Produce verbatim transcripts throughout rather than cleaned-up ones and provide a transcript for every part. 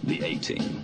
the A-Team.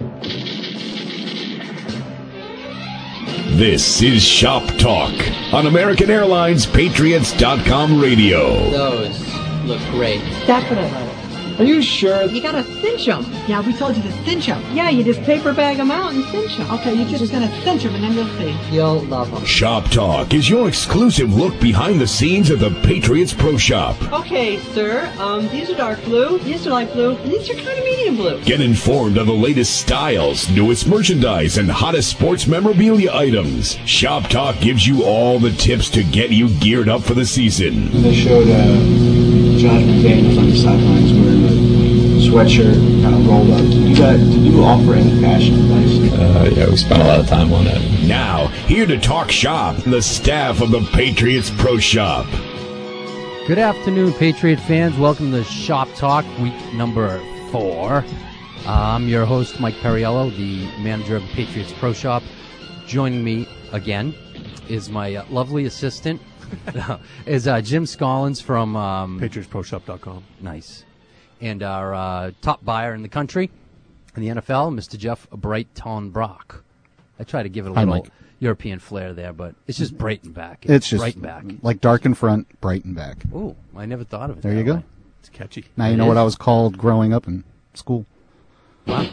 This is Shop Talk on American Airlines Patriots dot com radio. Those look great. That's what I like. Are you sure? You gotta cinch them. Yeah, we told you to cinch them. Yeah, you just paper bag them out and cinch them. Okay, you're just gonna cinch them and then you'll see. You'll love them. Shop Talk is your exclusive look behind the scenes of the Patriots Pro Shop. Okay, sir, um, these are dark blue, these are light blue, and these are kind of medium blue. Get informed on the latest styles, newest merchandise, and hottest sports memorabilia items. Shop Talk gives you all the tips to get you geared up for the season. They showed uh, Josh McDaniels on the sidelines wearing a sweatshirt kind of rolled up. Did you, guys, did you offer any fashion advice? Uh, yeah, we spent a lot of time on that. Now, here to talk shop, the staff of the Patriots Pro Shop. Good afternoon, Patriot fans. Welcome to Shop Talk, week number four. Uh, I'm your host, Mike Perriello, the manager of the Patriots Pro Shop. Joining me again is my uh, lovely assistant, is uh, Jim Scollins from um, Patriots Pro Shop dot com. Nice. And our uh, top buyer in the country, in the N F L, Mister Jeff Breitenbach. I try to give it a Hi, little Mike. European flair there, but it's just Breitenbach. It's, it's just Breitenbach. like dark in front, bright in back. Ooh, I never thought of it. There that you go. way. It's catchy. Now It you know is. what I was called growing up in school. Wow.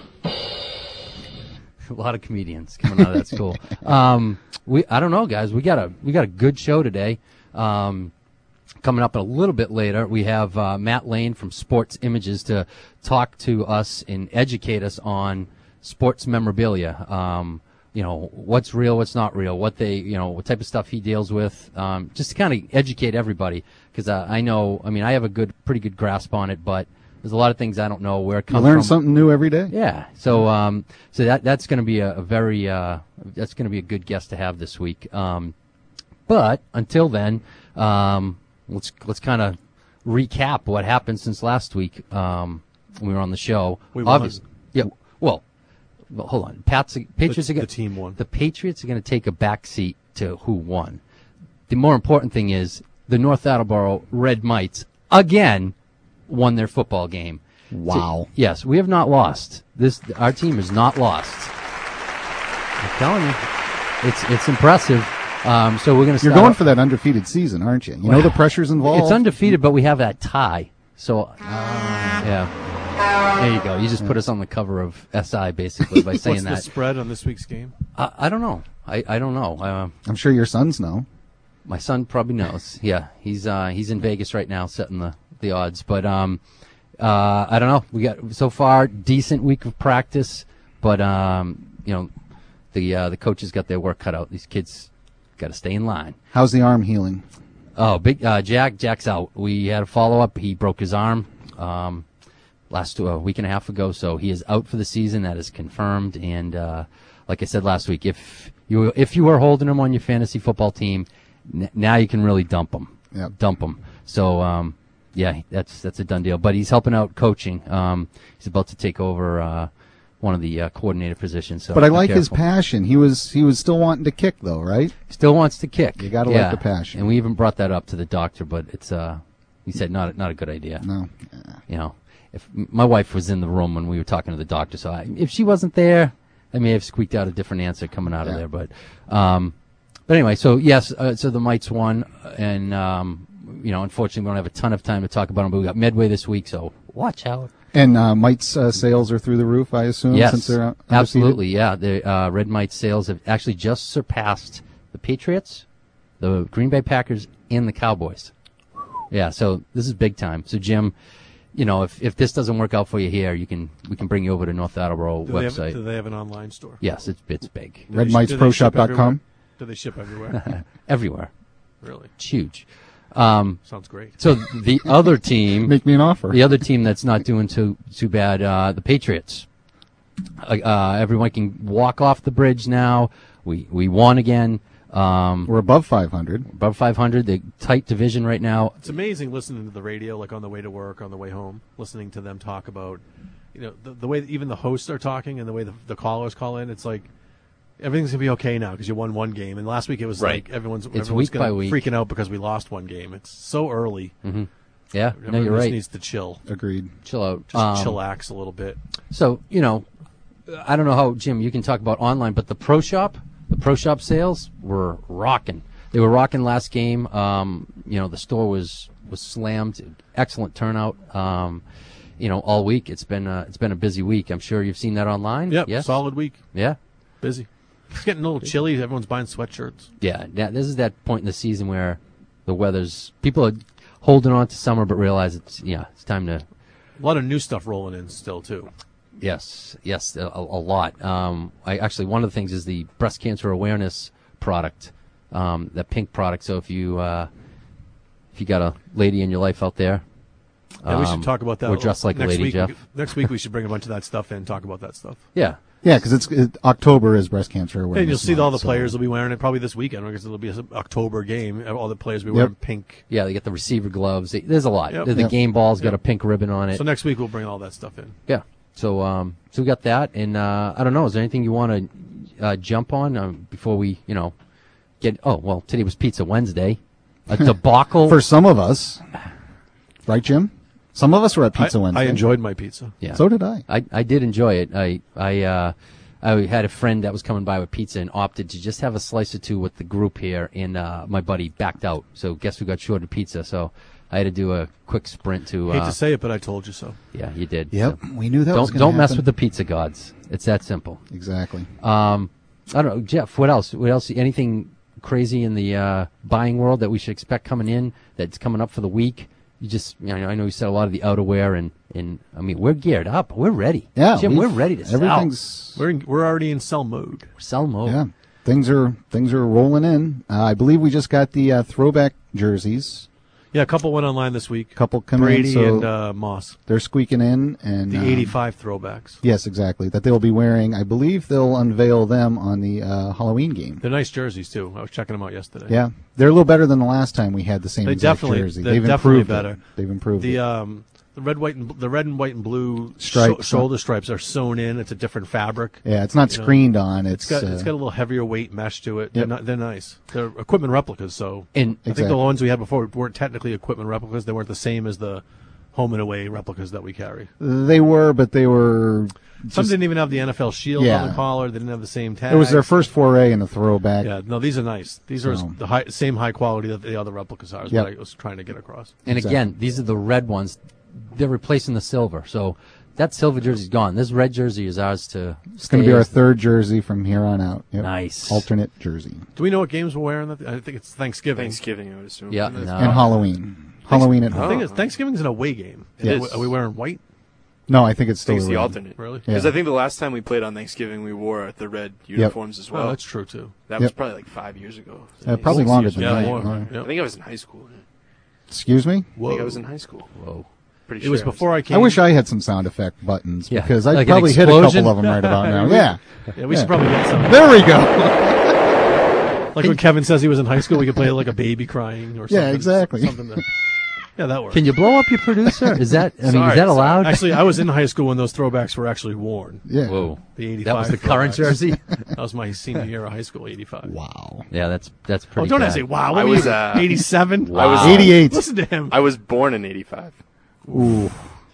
A lot of comedians coming out of that school. Um, we I don't know, guys. We got a we got a good show today. Um, coming up a little bit later, we have uh, Matt Lane from Sports Images to talk to us and educate us on sports memorabilia. Um, you know, what's real, what's not real, what they, you know, what type of stuff he deals with. Um, just to kind of educate everybody, because uh, I know, I mean, I have a good, pretty good grasp on it, but there's a lot of things I don't know where it You comes learn from. something new every day. Yeah. So, um, so that that's going to be a, a very uh, that's going to be a good guest to have this week. Um, but until then, um, let's let's kind of recap what happened since last week um, when we were on the show. We won. Obviously, yeah. Well, well, hold on. Pat's Patriots The- are gonna, the team won. The Patriots are going to take a back seat to who won. The more important thing is the North Attleboro Red Mites again won their football game. Wow. So, yes, we have not lost. This our team is not lost. I'm telling you, it's it's impressive. Um, so we're going to. You're going for that undefeated season, aren't you? You know the pressures involved. It's undefeated, but we have that tie. So uh, yeah, there you go. You just put us on the cover of S I basically by saying What's that. the spread on this week's game? I, I don't know. I, I don't know. Uh, I'm sure your sons know. My son probably knows. Yeah, he's uh, he's in Vegas right now, setting the, the odds. But um, uh, I don't know. We got so far decent week of practice, but um, you know, the uh, the coaches got their work cut out. These kids got to stay in line. How's the arm healing? Oh, big uh, Jack. Jack's out. We had a follow up. He broke his arm um, last uh, week and a half ago, so he is out for the season. That is confirmed. And uh, like I said last week, if you if you are holding him on your fantasy football team, n- now you can really dump him. Yep. Dump him. So um, yeah, that's that's a done deal. But he's helping out coaching. Um, he's about to take over uh, one of the uh, coordinator positions. So But I be like his careful. passion. He was he was still wanting to kick though, right? Still wants to kick. You gotta yeah. like the passion. And we even brought that up to the doctor, but it's uh, he said not not a good idea. No. You know, if my wife was in the room when we were talking to the doctor, so I, if she wasn't there, I may have squeaked out a different answer coming out Yeah. of there. But um, but anyway, so yes, uh, so the Mites won, and um, you know, unfortunately, we don't have a ton of time to talk about them. But we got Medway this week, so watch out. And uh, Mite's uh, sales are through the roof, I assume. Yes, since they're undefeated? absolutely. Yeah, the uh, Red Mite sales have actually just surpassed the Patriots, the Green Bay Packers, and the Cowboys. Yeah, so this is big time. So Jim, you know, if if this doesn't work out for you here, you can we can bring you over to North Attleboro Do they, website. have, do they have an online store? Yes, it's it's big. Do they sh- Red Mites Pro Shop dot com? Do they ship everywhere? Everywhere. Really? It's huge. Um, Sounds great. So the other team, Make me an offer. the other team that's not doing too too bad, uh, the Patriots. Uh, uh, everyone can walk off the bridge now. We we won again. Um, We're above five hundred. above five hundred. The tight division right now. It's amazing listening to the radio, like on the way to work, on the way home, listening to them talk about, you know, the, the way that even the hosts are talking and the way the, the callers call in. It's like everything's gonna be okay now because you won one game, and last week it was Right. like everyone's It's everyone's week gonna by week. freaking out because we lost one game. It's so early. Mm-hmm. Yeah, no, Everyone you're just right. needs to chill, Agreed. Chill out. just Um, chillax a little bit. So you know, I don't know how, Jim, you can talk about online, but the Pro Shop, the Pro Shop sales were rocking. They were rocking last game. Um, you know, the store was was slammed. Excellent turnout. Um, you know, all week. It's been uh, it's been a busy week. I'm sure you've seen that online. Yep, Yes? solid week. Yeah. Busy. It's getting a little chilly. Everyone's buying sweatshirts. Yeah. yeah. This is that point in the season where the weather's people are holding on to summer, but realize it's yeah, it's time to. A lot of new stuff rolling in still too. Yes, yes, a, a lot. Um, I actually one of the things is the breast cancer awareness product, um, that pink product. So if you uh, if you got a lady in your life out there, Yeah, we um, should talk about that. Or dressed like a next lady, week, Jeff. we- next week we should bring a bunch of that stuff in and talk about that stuff. Yeah, Yeah, because it's it, October is breast cancer awareness. And you'll see month, all the so- players will be wearing it probably this weekend because it'll be an October game. All the players will be Yep. wearing pink. yeah. They get the receiver gloves. They, there's a lot. Yep. The, the Yep. game ball's got Yep. a pink ribbon on it. So next week we'll bring all that stuff in. Yeah. So um, so we got that, and uh, I don't know. Is there anything you want to uh, jump on um, before we, you know, get? Oh well, today was Pizza Wednesday. A debacle For some of us, right, Jim? Some of us were at Pizza I, Wednesday. I enjoyed my pizza. Yeah. So did I. I, I did enjoy it. I I uh, I had a friend that was coming by with pizza and opted to just have a slice or two with the group here, and uh, my buddy backed out. So guess who got shorted pizza? So I had to do a quick sprint to. Hate Uh, to say it, but I told you so. yeah, you did. Yep, So we knew that was don't going don't mess with the pizza gods. It's that simple. Exactly. Um, I don't know, Jeff. What else? What else? Anything crazy in the uh, buying world that we should expect coming in? That's coming up for the week. You just, you know, I know you said a lot of the outerwear, and, and I mean, we're geared up. We're ready. Yeah, Jim, we've- we're ready to sell. Everything's We're in, we're already in sell mode. Sell mode. yeah. Things are things are rolling in. Uh, I believe we just got the uh, throwback jerseys. Yeah, a couple went online this week. Couple come Brady in, so and uh, Moss. they're squeaking in, and The um, eighty-five throwbacks. Yes, exactly. That they'll be wearing. I believe they'll unveil them on the uh, Halloween game. They're nice jerseys too. I was checking them out yesterday. Yeah, they're a little better than the last time we had the same They exact definitely- jersey. they're They've definitely improved better. It. They've improved The it. um the red white and the red and white and blue Stripes. sho- shoulder stripes are sewn in. It's a different fabric. Yeah, it's not you know, screened on. It's It's, got uh, it's got a little heavier weight mesh to it. They're, Yep. not, they're nice. They're equipment replicas. So And I think Exactly. the ones we had before weren't technically equipment replicas. They weren't the same as the home and away replicas that we carry. they were, but they were. Some just- didn't even have the N F L shield Yeah. on the collar. They didn't have the same tag. It was their first foray in the throwback. Yeah, no, these are nice. These are So- the high, same high quality that the other replicas are. Is Yep. what I was trying to get across. And Exactly. again, these are the red ones. They're replacing the silver. So that silver jersey's gone. This red jersey is ours to It's going to be our third jersey from here on out. Yep. Nice. Alternate jersey. Do we know what games we're wearing? That I think it's Thanksgiving. Thanksgiving, I would assume. Yeah. And no. And Halloween. Halloween at The home. thing is, Thanksgiving's an away game. It Are is. we- Are we wearing white? No, I think it's I still think it's the red. alternate. Really? Yeah. Because I think the last time we played on Thanksgiving, we wore the red uniforms as well. Oh, that's true too. that was Yep. probably like five years ago. Uh, probably Six longer years than ago. that. Yeah, All more. right. Yep. I think I was in high school. Excuse me? I think I was in high school. Whoa. Pretty It was sure before I came. I wish I had some sound effect buttons Yeah, because I'd like an probably hit a explosion. couple of them right about now. Yeah. Yeah, we Yeah. should probably get some. There we go. Like when Kevin says he was in high school, we could play like a baby crying or something. Yeah, exactly. Something that, yeah, that works. Can you blow up your producer? Is that, I mean, Sorry, is that sorry. allowed? Actually, I was in high school when those throwbacks were actually worn. Yeah. Whoa. The eighty-five. That was the current throwbacks. jersey? That was my senior year of high school, eighty-five. Wow. Yeah, that's, that's Oh, pretty don't bad. I say wow? I What was, was uh, eighty-seven. Wow. I was eighty-eight. Listen to him. I was born in eighty-five. Ooh.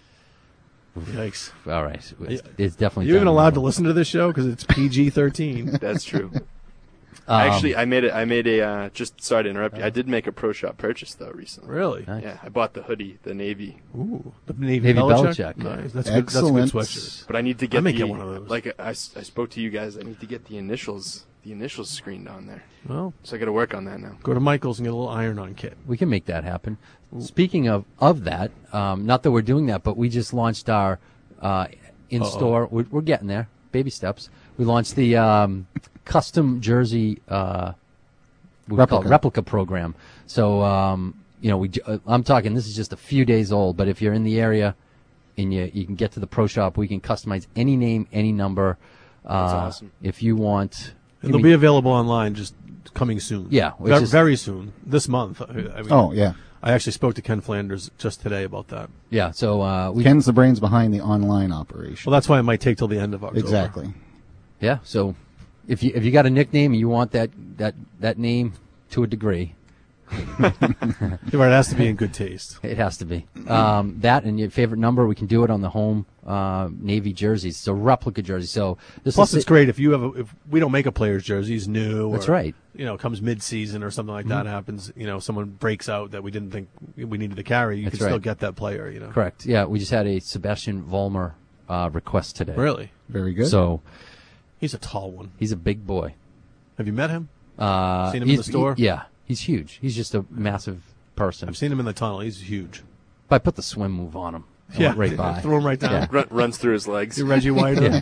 Yikes. All right. It's, it's definitely. Are you even down allowed to low. listen to this show because it's P G thirteen? That's true. Um, Actually, I made it. I made a. Uh, just sorry to interrupt you. I did make a pro shop purchase though recently. Really? Nice. Yeah, I bought the hoodie, the navy. Ooh, the Navy, Navy Belichick. Belichick. Nice. That's Excellent. good. That's a good sweatshirt. But I need to get I may the get one of those. like I, s- I spoke to you guys. I need to get the initials, the initials screened on there. Well, So I got to work on that now. go to Michael's and get a little iron-on kit. We can make that happen. Speaking of of that, um, not that we're doing that, but we just launched our uh, in store. We're, we're getting there, baby steps. We launched the um, custom jersey uh, what we call it, Replica. replica program. So um, you know, we j- uh, I'm talking. This is just a few days old, but if you're in the area and you you can get to the pro shop, we can customize any name, any number. Uh, That's awesome. If you want, I It'll mean, be available online just coming soon. Yeah, which Ve- is- very soon. This month. I, I mean, Oh, yeah. I actually spoke to Ken Flanders just today about that. yeah. So uh, we Ken's the brains behind the online operation. Well, that's why it might take till the end of October. Exactly. Yeah, so if you if you got a nickname and you want that that that name to a degree, It has to be in good taste. It has to be. Um, that and your favorite number, we can do it on the home uh, Navy jerseys. It's a replica jersey. So this Plus, is it's great if you have a, if we don't make a player's jersey, he's new. That's or, right. You know, comes mid-season or something like that Mhm. happens. You know, someone breaks out that we didn't think we needed to carry. You That's can still right. get that player. You know, Correct. Yeah, we just had a Sebastian Vollmer uh, request today. Really? Very good. So he's a tall one. He's a big boy. Have you met him? Uh, Seen him in he's- the store? he- yeah, he's huge. He's just a massive person. I've seen him in the tunnel. He's huge. But I put the swim move on him. I Yeah. went right by. Throw him right down. Yeah. Run, runs through his legs. You're Reggie White. Yeah.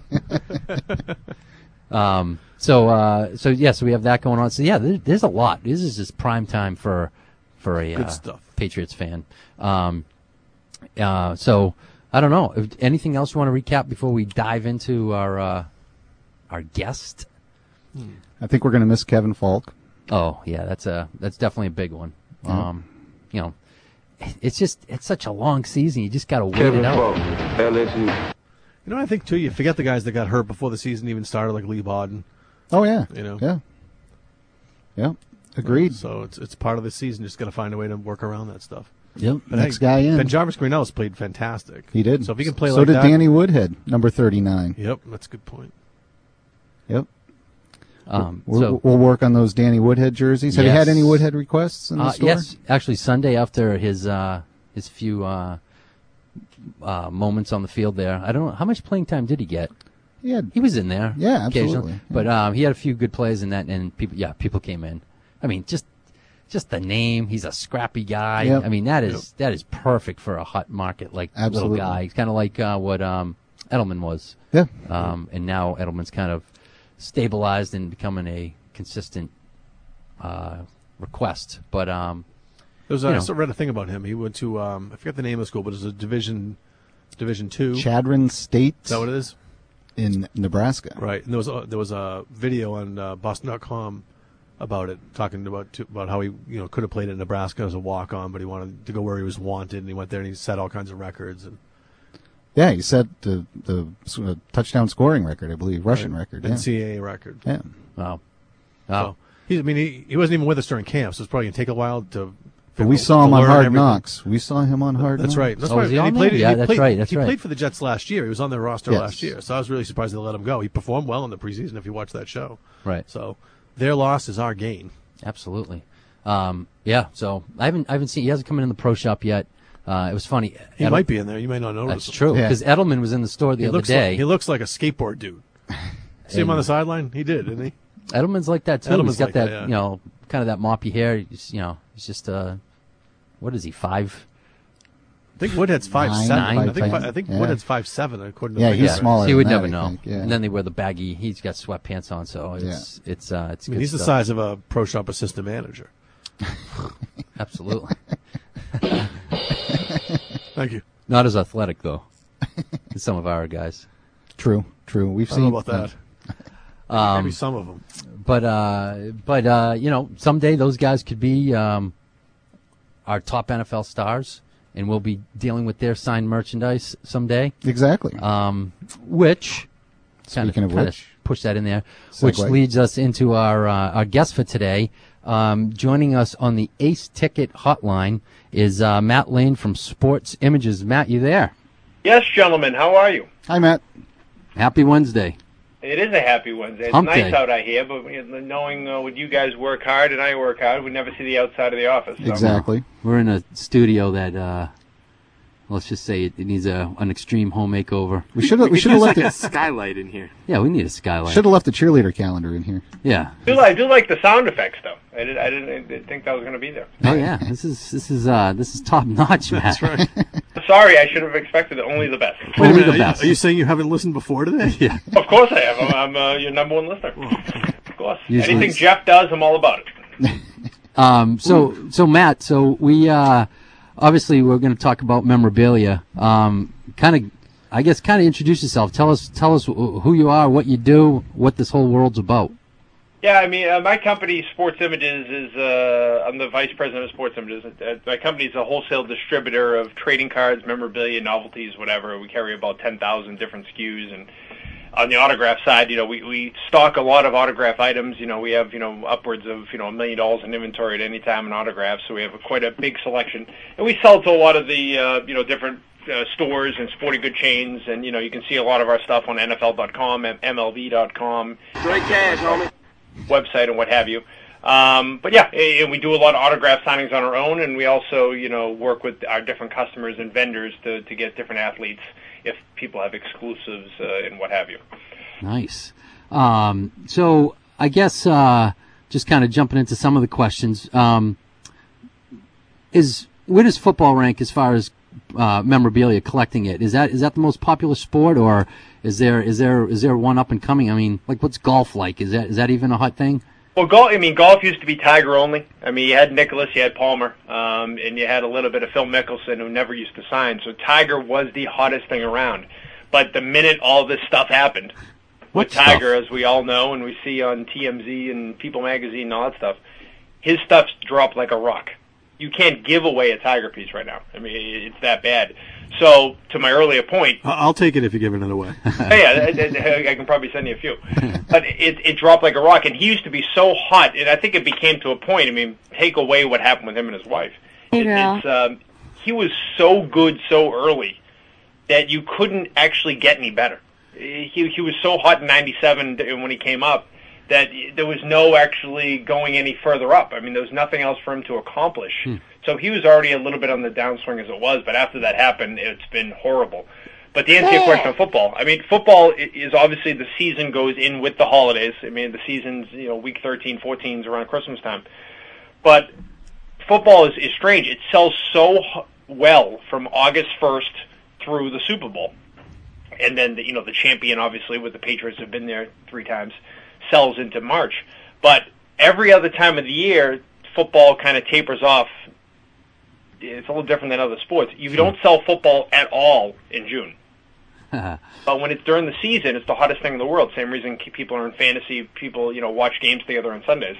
Um, so, uh, so yeah, so we have that going on. So yeah, there, there's a lot. This is just prime time for, for a, Good uh, stuff. Patriots fan. Um, uh, so I don't know. If, anything else you want to recap before we dive into our, uh, our guest? I think we're going to miss Kevin Falk. Oh yeah, that's a, that's definitely a big one. Yeah. Um, you know, it's just, it's such a long season. You just got to wait it out. You know, I think too. You forget the guys that got hurt before the season even started, like Lee Bodden. Oh yeah, You know. yeah, yeah. Agreed. So it's it's part of the season. Just got to find a way to work around that stuff. Yep. But Next hey, guy in. Ben Jarvis Greenellis played fantastic. He did. So if he can play so like did that, Danny Woodhead, number thirty-nine. Yep, that's a good point. Yep. Um, we'll, so we'll work on those Danny Woodhead jerseys. Have you had Yes. any Woodhead requests in the Uh, store? yes, actually, Sunday after his uh, his few uh, uh, moments on the field there, I don't know how much playing time did he get. He had, He was in there, Yeah, occasionally, absolutely. but um, he had a few good plays in that, and people, yeah, people came in. I mean, just just the name. He's a scrappy guy. Yep. I mean, that is that is perfect for a hot market like Absolutely. little guy. He's kind of like uh, what um, Edelman was. Yeah. Um, and now Edelman's kind of stabilized and becoming a consistent uh, request, but um. There was You a, I know. also read a thing about him. He went to um, I forget the name of the school, but it was a division division two. Chadron State Is that what it is? in Nebraska. Right. And there was a, there was a video on uh, Boston dot com about it, talking about to, about how he you know could have played at Nebraska as a walk on, but he wanted to go where he was wanted, and he went there and he set all kinds of records. And Yeah, he set the the uh, touchdown scoring record, I believe, rushing Right. record. Yeah. N C double A record. Yeah. Wow. So, Wow. he, I mean, he, he wasn't even with us during camp, so it's probably going to take a while to. But we to saw him on learn Hard everything. Knocks. We saw him on Hard That's Knocks. right. That's Oh, why was he and on played. there? Yeah, he that's played, right, that's he right. played for the Jets last year. He was on their roster Yes. last year, so I was really surprised they let him go. He performed well in the preseason. If you watch that show, Right. So their loss is our gain. Absolutely. Um, yeah. So I haven't I haven't seen. He hasn't come in, in the pro shop yet. Uh, it was funny. He Edel- might be in there. You may not notice. That's him. true Yeah. because Edelman was in the store the He other looks day. Like, he looks like a skateboard dude. See him on the sideline? He did, didn't he? Edelman's like that too. Edelman's He's got like that, that, yeah. you know, kind of that moppy hair. He's, you know, he's just uh, what is he five? I think Woodhead's five Nine, seven. nine, I think five, fi- I think yeah. Woodhead's five seven. According to Yeah, the he's thing. smaller He than would that, never I know. think, yeah. And then they wear the baggy. He's got sweatpants on, so it's it's uh, it's. I mean, good he's the stuff. size of a pro shop assistant manager. Absolutely. Thank you. Not as athletic though as some of our guys. True, true. We've I seen don't know about that. Um, Maybe some of them. But uh, but uh, you know, someday those guys could be um, our top N F L stars, and we'll be dealing with their signed merchandise someday. Exactly. Um, which kind Speaking of kind which. push that in there, which Segue. leads us into our uh, our guest for today. Um, joining us on the Ace Ticket Hotline is uh, Matt Lane from Sports Images. Matt, you there? Yes, gentlemen. How are you? Hi, Matt. Happy Wednesday. It is a happy Wednesday. It's Hump nice day. out, I hear, but you know, knowing uh, what you guys work hard and I work hard, we never see the outside of the office. So. Exactly. We're in a studio that, uh, let's just say, it, it needs a an extreme home makeover. We should have. We should have left the skylight in here. Yeah, we need a skylight. should have left the cheerleader calendar in here. Yeah. I do, like, I do like the sound effects, though. I, did, I, didn't, I didn't think that was going to be there. Oh yeah. This is this is uh this is top notch, Matt. That's right. Sorry, I should have expected only the best. Wait a Only minute. the Are you, best. are you saying you haven't listened before today? Yeah. Of course I have. I'm, I'm uh, your number one listener. Of course. Usually Anything it's- Jeff does, I'm all about it. Um. So so Matt. So we uh obviously we're going to talk about memorabilia. Um. Kind of. I guess kind of introduce yourself. Tell us tell us wh- who you are, what you do, what this whole world's about. Yeah, I mean, uh, my company, Sports Images, is uh, I'm the vice president of Sports Images. Uh, my company is a wholesale distributor of trading cards, memorabilia, novelties, whatever. We carry about ten thousand different S K Us, and on the autograph side, you know, we, we stock a lot of autograph items. You know, we have, you know, upwards of, you know, a million dollars in inventory at any time in autographs, so we have a, quite a big selection. And we sell to a lot of the, uh, you know, different uh, stores and sporting good chains, and, you know, you can see a lot of our stuff on N F L dot com, M L B dot com. Straight cash, homie. Website and what have you. Um, but yeah, and we do a lot of autograph signings on our own, and we also, you know, work with our different customers and vendors to, to get different athletes if people have exclusives uh, and what have you. Nice. Um, so I guess uh, just kind of jumping into some of the questions, um, is where does football rank as far as uh, memorabilia, collecting it? Is that is that the most popular sport, or is there is there is there one up and coming? I mean, like what's golf like? Is that is that even a hot thing? Well, golf. I mean, golf used to be Tiger only. I mean, you had Nicklaus, you had Palmer, um, and you had a little bit of Phil Mickelson, who never used to sign. So Tiger was the hottest thing around. But the minute all this stuff happened what with Tiger, stuff? as we all know, and we see on T M Z and People Magazine and all that stuff, his stuff's dropped like a rock. You can't give away a Tiger piece right now. I mean, it's that bad. So, to my earlier point, I'll take it if you give it away. yeah, I, I can probably send you a few. But it, it dropped like a rock, and he used to be so hot, and I think it became to a point. I mean, take away what happened with him and his wife. Hey, It, girl. it's, um, he was so good so early that you couldn't actually get any better. He he was so hot in ninety-seven when he came up that there was no actually going any further up. I mean, there was nothing else for him to accomplish. Hmm. So he was already a little bit on the downswing as it was, but after that happened, it's been horrible. But to answer your question on football, I mean, football i- is obviously the season goes in with the holidays. I mean, the season's, you know, week thirteen, fourteen is around Christmas time. But football is, is strange. It sells so h- well from August first through the Super Bowl. And then, the, you know, the champion, obviously, with the Patriots have been there three times, sells into March. But every other time of the year, football kind of tapers off. It's a little different than other sports. You don't sell football at all in June. But when it's during the season, it's the hottest thing in the world. Same reason people are in fantasy. People, you know, watch games together on Sundays.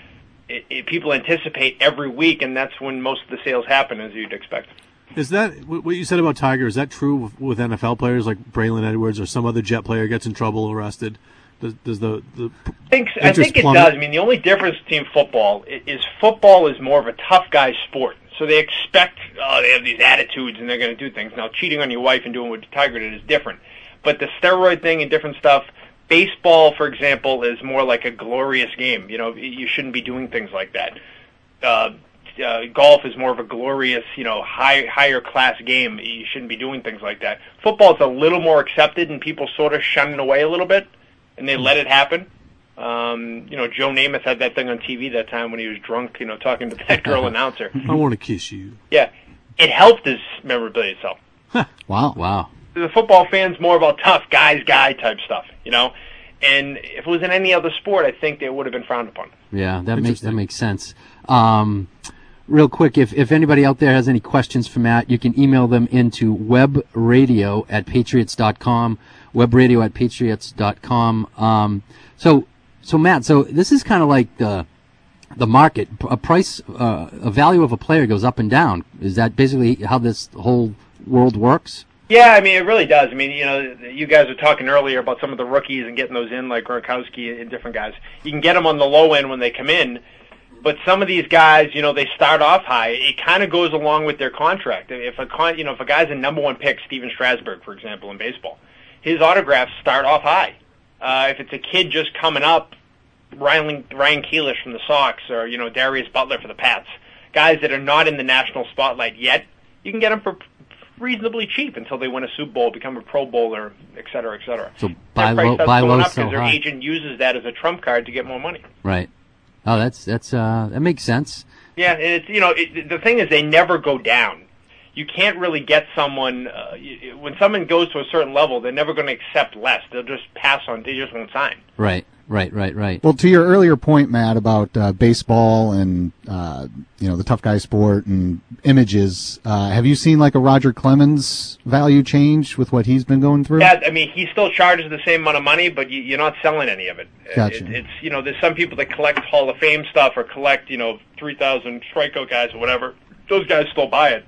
It, it, people anticipate every week, and that's when most of the sales happen, as you'd expect. Is that what you said about Tiger? Is that true with, with N F L players like Braylon Edwards or some other Jet player gets in trouble, arrested? Does, does the, the I think, I think it does. I mean, the only difference between football i- is football is more of a tough guy sport. So they expect, oh, they have these attitudes and they're going to do things. Now, cheating on your wife and doing what Tiger did is different. But the steroid thing and different stuff, baseball, for example, is more like a glorious game. You know, you shouldn't be doing things like that. Uh, uh, golf is more of a glorious, you know, high, higher class game. You shouldn't be doing things like that. Football is a little more accepted, and people sort of shun it away a little bit, and they let it happen. Um, you know, Joe Namath had that thing on T V that time when he was drunk, you know, talking to that girl announcer. I want to kiss you. Yeah, it helped his memorabilia sell. Wow, wow. The football fan's more about tough guys, guy type stuff, you know. And if it was in any other sport, I think they would have been frowned upon. Yeah, that makes that makes sense. Um, real quick, if if anybody out there has any questions for Matt, you can email them into webradio at patriots dot com. Webradio at patriots dot com. Um, so. So Matt, so this is kind of like the the market. A price, uh, a value of a player goes up and down. Is that basically how this whole world works? Yeah, I mean, it really does. I mean, you know, you guys were talking earlier about some of the rookies and getting those in, like Gronkowski and different guys. You can get them on the low end when they come in, but some of these guys, you know, they start off high. It kind of goes along with their contract. If a con, you know, if a guy's a number one pick, Steven Strasburg, for example, in baseball, his autographs start off high. Uh, if it's a kid just coming up, Ryan, Ryan Keelish from the Sox, or, you know, Darius Butler for the Pats, guys that are not in the national spotlight yet, you can get them for reasonably cheap until they win a Super Bowl, become a Pro Bowler, et cetera, et cetera. So buy their price low, starts buy going low, up sell because their high. agent uses that as a trump card to get more money. Right. Oh, that's that's uh, that makes sense. Yeah, and it's, you know, it, the thing is they never go down. You can't really get someone, uh, you, when someone goes to a certain level, they're never going to accept less. They'll just pass on, they just won't sign. Right, right, right, right. Well, to your earlier point, Matt, about uh, baseball and uh, you know the tough guy sport and images, uh, have you seen like a Roger Clemens value change with what he's been going through? Yeah, I mean, he still charges the same amount of money, but you, you're not selling any of it. Gotcha. It, it's, you know, there's some people that collect Hall of Fame stuff or collect, you know, three thousand strikeout guys or whatever. Those guys still buy it, but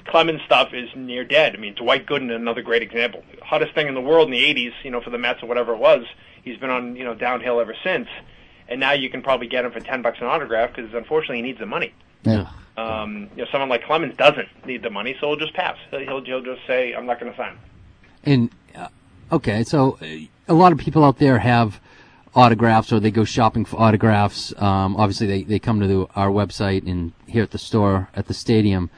Clemens stuff is near dead. I mean, Dwight Gooden, another great example. Hottest thing in the world in the eighties, you know, for the Mets or whatever it was. He's been on, you know, downhill ever since. And now you can probably get him for ten bucks an autograph because unfortunately he needs the money. Yeah. Um, you know, someone like Clemens doesn't need the money, so he'll just pass. He'll, he'll just say, I'm not going to sign. And, uh, okay, so uh, a lot of people out there have autographs or they go shopping for autographs. Um, obviously, they, they come to the, our website and here at the store at the stadium.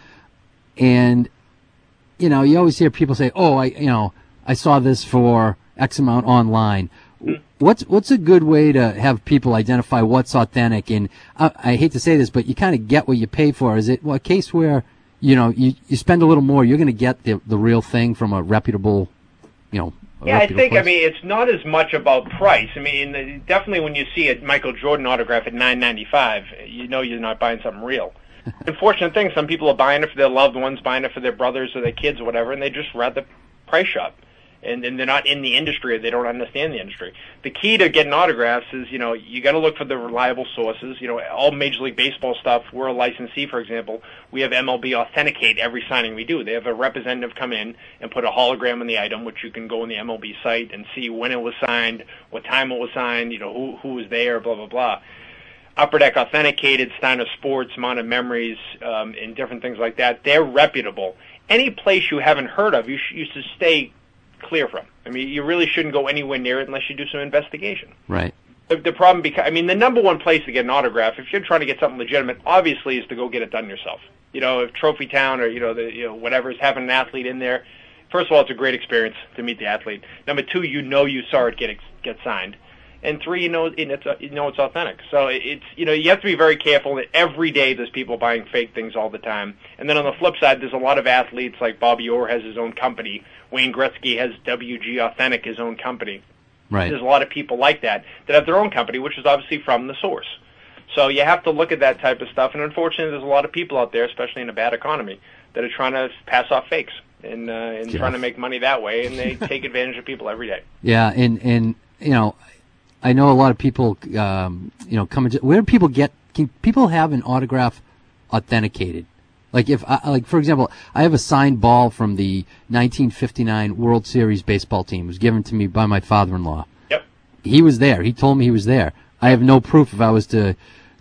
And, you know, you always hear people say, oh, I, you know, I saw this for X amount online. Mm-hmm. What's what's a good way to have people identify what's authentic? And I, I hate to say this, but you kind of get what you pay for. Is it well, a case where, you know, you, you spend a little more, you're going to get the the real thing from a reputable, you know, yeah, I think, place? I mean, it's not as much about price. I mean, definitely when you see a Michael Jordan autograph at nine ninety-five, you know you're not buying something real. Unfortunate thing, some people are buying it for their loved ones, buying it for their brothers or their kids or whatever, and they just rather price shop. And, and they're not in the industry, or they don't understand the industry. The key to getting autographs is, you know, you got to look for the reliable sources. You know, all Major League Baseball stuff, we're a licensee, for example. We have M L B authenticate every signing we do. They have a representative come in and put a hologram on the item, which you can go on the M L B site and see when it was signed, what time it was signed, you know, who who was there, blah, blah, blah. Upper Deck Authenticated, Steiner Sports, Modern Memories, um, and different things like that. They're reputable. Any place you haven't heard of, you, sh- you should stay clear from. I mean, you really shouldn't go anywhere near it unless you do some investigation. Right. The, the problem, because I mean, the number one place to get an autograph, if you're trying to get something legitimate, obviously, is to go get it done yourself. You know, if Trophy Town or you know, the, you know, whatever is having an athlete in there. First of all, it's a great experience to meet the athlete. Number two, you know, you saw it get get signed. And three, you know, it's you know it's authentic. So it's you know you have to be very careful that every day there's people buying fake things all the time. And then on the flip side, there's a lot of athletes like Bobby Orr has his own company. Wayne Gretzky has W G Authentic, his own company. Right. There's a lot of people like that that have their own company, which is obviously from the source. So you have to look at that type of stuff. And unfortunately, there's a lot of people out there, especially in a bad economy, that are trying to pass off fakes and uh, and yeah. trying to make money that way, and they take advantage of people every day. Yeah, and and you know. I know a lot of people, um, you know, come. Into, where do people get? Can people have an autograph authenticated? Like if, I, like for example, I have a signed ball from the nineteen fifty-nine World Series baseball team. It was given to me by my father-in-law. Yep. He was there. He told me he was there. I have no proof if I was to,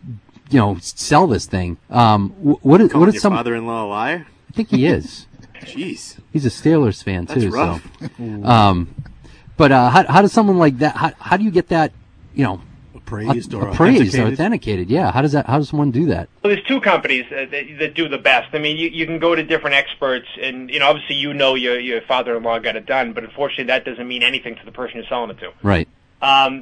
you know, sell this thing. Um, what is what is your some father-in-law a liar? I think he is. Jeez. He's a Steelers fan That's too. rough. So, um. But uh, how, how does someone like that? How, how do you get that? You know, appraised or appraised authenticated? or authenticated? Yeah. How does that? How does someone do that? Well, there's two companies uh, that, that do the best. I mean, you, you can go to different experts, and you know, obviously, you know your your father-in-law got it done, but unfortunately, that doesn't mean anything to the person you're selling it to. Right. Um,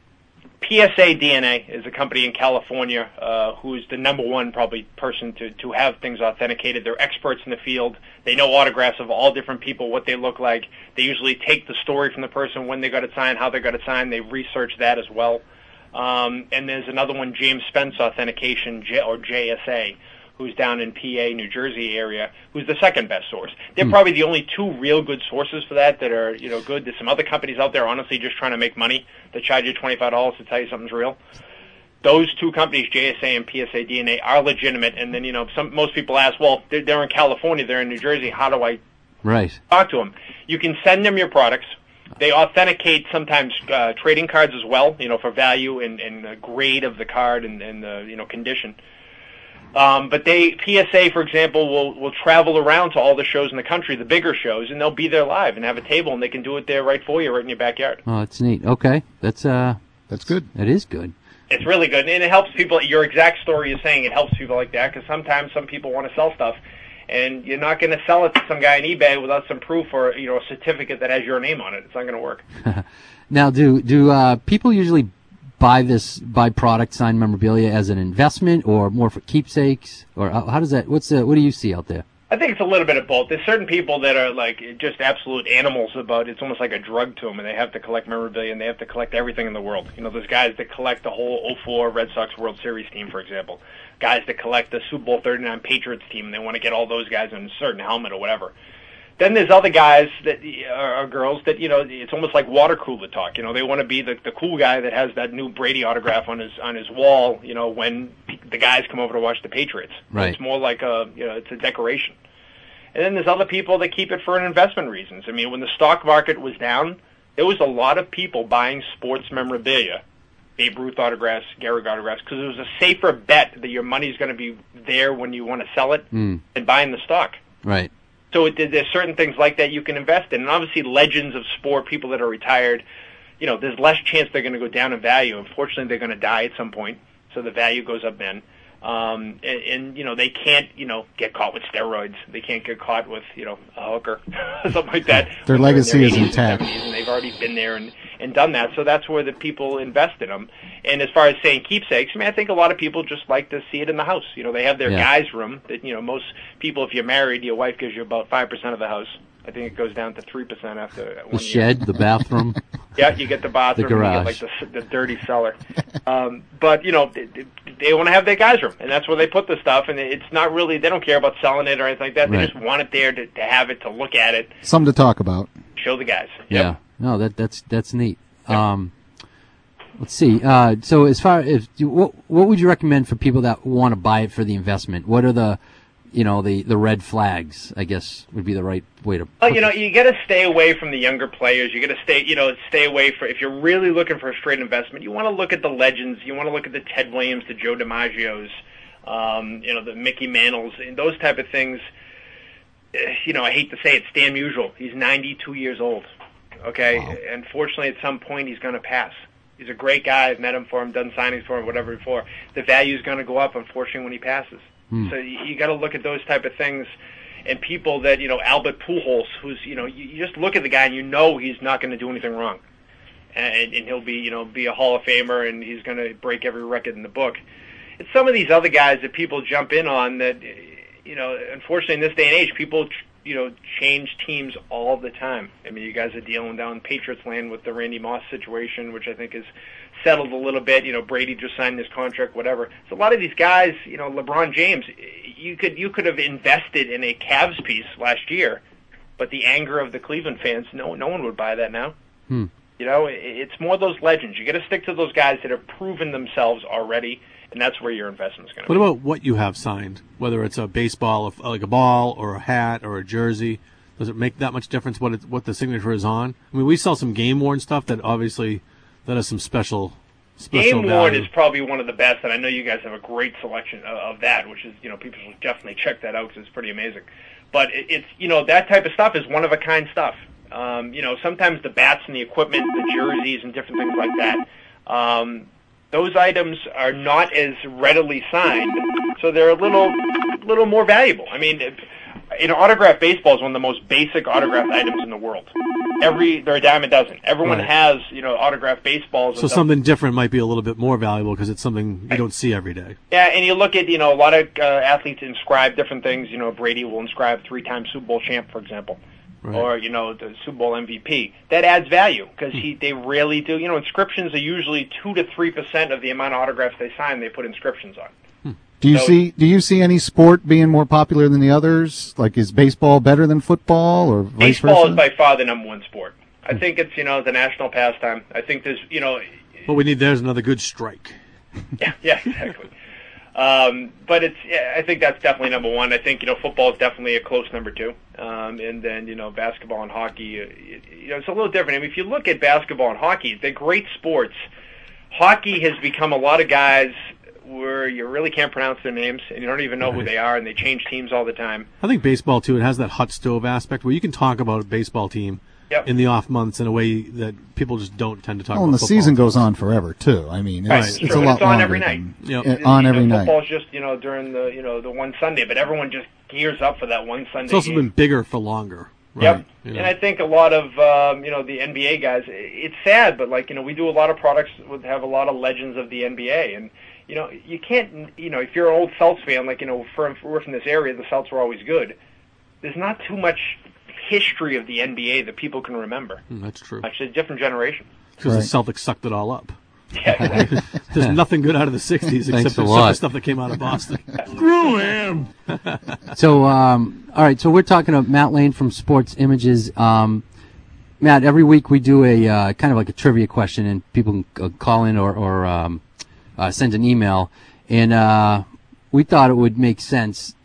P S A D N A is a company in California uh, who's the number one probably person to, to have things authenticated. They're experts in the field. They know autographs of all different people, what they look like. They usually take the story from the person, when they got it signed, how they got it signed. They research that as well. Um, and there's another one, James Spence Authentication, J- or J S A, who's down in P A, New Jersey area, who's the second best source. They're hmm. probably the only two real good sources for that that are, you know, good. There's some other companies out there, honestly, just trying to make money that charge you twenty-five dollars to tell you something's real. Those two companies, J S A and P S A D N A, are legitimate. And then, you know, some most people ask, well, they're, they're in California, they're in New Jersey, how do I right. talk to them? You can send them your products. They authenticate sometimes uh, trading cards as well, you know, for value and, and the grade of the card and, and the, you know, condition. Um, but they, P S A, for example, will, will travel around to all the shows in the country, the bigger shows, and they'll be there live and have a table, and they can do it there right for you, right in your backyard. Oh, that's neat. Okay. That's, uh, that's good. That is good. It's really good, and it helps people. Your exact story is saying it helps people like that, because sometimes some people want to sell stuff, and you're not going to sell it to some guy on eBay without some proof or, you know, a certificate that has your name on it. It's not going to work. Now, do, do, uh, people usually buy this, buy product, signed memorabilia as an investment or more for keepsakes? Or how, how does that, what's the, what do you see out there? I think it's a little bit of both. There's certain people that are like just absolute animals about it. It's almost like a drug to them, and they have to collect memorabilia, and they have to collect everything in the world. You know, there's guys that collect the whole oh four Red Sox World Series team, for example. Guys that collect the Super Bowl thirty-nine Patriots team, and they want to get all those guys in a certain helmet or whatever. Then there's other guys that are girls that, you know, it's almost like water cooler talk. You know, they want to be the, the cool guy that has that new Brady autograph on his on his wall, you know, when the guys come over to watch the Patriots. Right. It's more like a, you know, it's a decoration. And then there's other people that keep it for investment reasons. I mean, when the stock market was down, there was a lot of people buying sports memorabilia, Babe Ruth autographs, Gehrig autographs, because it was a safer bet that your money's going to be there when you want to sell it Mm. than buying the stock. Right. So it, there's certain things like that you can invest in. And obviously legends of sport, people that are retired, you know, there's less chance they're going to go down in value. Unfortunately, they're going to die at some point, so the value goes up then. Um, and, and, you know, they can't, you know, get caught with steroids. They can't get caught with, you know, a hooker, something like that. Their when they're in legacy their is eighties and intact. seventies, and they've already been there and, and done that. So that's where the people invest in them. And as far as saying keepsakes, I mean, I think a lot of people just like to see it in the house. You know, they have their Yeah. guys' room that, you know, most people, if you're married, your wife gives you about five percent of the house. I think it goes down to three percent after one The year. shed, the bathroom. Yeah, you get the bathroom, The you get garage. like the, the dirty cellar. Um, but you know, they, they want to have their guys' room, and that's where they put the stuff. And it's not really, they don't care about selling it or anything like that. They Right. just want it there to, to have it, to look at it, Something to talk about. show the guys. Yeah. No, that that's that's neat. Um, let's see. Uh, so as far as what what would you recommend for people that want to buy it for the investment? What are the you know the, the red flags? I guess would be the right way to. Well, you know, you got to stay away from the younger players. You got to stay, you know, stay away for if you're really looking for a straight investment. You want to look at the legends. You want to look at the Ted Williams, the Joe DiMaggio's, um, you know, the Mickey Mantles, and those type of things. Eh, You know, I hate to say it, Stan Musial. He's ninety-two years old. Okay, Wow. unfortunately, at some point, he's going to pass. He's a great guy. I've met him for him, done signings for him, whatever before. The value is going to go up, unfortunately, when he passes. Hmm. So you, you got to look at those type of things. And people that, you know, Albert Pujols, who's, you know, you, you just look at the guy and you know he's not going to do anything wrong. And, and he'll be, you know, be a Hall of Famer and he's going to break every record in the book. It's some of these other guys that people jump in on that, you know, unfortunately in this day and age, people, you know, change teams all the time. I mean, you guys are dealing down Patriots land with the Randy Moss situation, which I think is settled a little bit. You know, Brady just signed his contract, whatever. So a lot of these guys, you know, LeBron James, you could you could have invested in a Cavs piece last year, but the anger of the Cleveland fans, no no one would buy that now. Hmm. You know, it, it's more those legends. You got to stick to those guys that have proven themselves already, and that's where your investment's going to What be. about what you have signed? Whether it's a baseball, like a ball, or a hat, or a jersey, does it make that much difference what it, what the signature is on? I mean, we sell some game worn stuff that obviously that has some special special Game Worn value. is probably one of the best, and I know you guys have a great selection of, of that, which is, you know, people should definitely check that out because it's pretty amazing. But it, it's, you know, that type of stuff is one of a kind stuff. Um, you know, sometimes the bats and the equipment, the jerseys and different things like that, um, those items are not as readily signed, so they're a little, little more valuable. I mean, if, you know, autographed baseball is one of the most basic autographed items in the world. Every they're a dime a dozen. Everyone Right. has, you know, autographed baseballs. So and stuff. something different might be a little bit more valuable because it's something you don't see every day. Yeah, and you look at, you know, a lot of uh, athletes inscribe different things. You know, Brady will inscribe three-time Super Bowl champ, for example, Right. or, you know, the Super Bowl M V P. That adds value because he they rarely do. You know, inscriptions are usually two to three percent of the amount of autographs they sign. They put inscriptions on. Do you So- see Do you see any sport being more popular than the others? Like, is baseball better than football, or vice Baseball versa? is by far the number one sport. I think it's, you know, the national pastime. I think there's, you know, What we need there is another good strike. yeah, yeah, exactly. Um, but it's, yeah, I think that's definitely number one. I think, you know, football is definitely a close number two. Um, and then, you know, basketball and hockey, uh, you, you know, it's a little different. I mean, if you look at basketball and hockey, they're great sports. Hockey has become a lot of guys where you really can't pronounce their names and you don't even know who Right. they are, and they change teams all the time. I think baseball too. It has that hot stove aspect where you can talk about a baseball team Yep. in the off months in a way that people just don't tend to talk Well, about. and the football. season goes on forever too. I mean, it's, Right, it's, true. a And lot it's on longer every than- night. Yep. uh, on You know, every night. Football's just, you know, during the, you know, the one Sunday, but everyone just gears up for that one Sunday It's also game. been bigger for longer. Right? Yep. You know. And I think a lot of, um, you know, the N B A guys, it's sad, but, like, you know, we do a lot of products that have a lot of legends of the N B A. And, you know, you can't, you know, if you're an old Celts fan, like, you know, for, we're from this area, the Celts were always good. There's not too much history of the N B A that people can remember. Mm, that's true. Actually, a different generation. Because Right. the Celtics sucked it all up. Yeah, exactly. There's nothing good out of the sixties Thanks except a the lot. stuff that came out of Boston. Screw him! So, um, all right. So we're talking to Matt Lane from Sports Images. Um, Matt, every week we do a uh, kind of like a trivia question, and people can uh, call in or, or um, uh, send an email. And uh, we thought it would make sense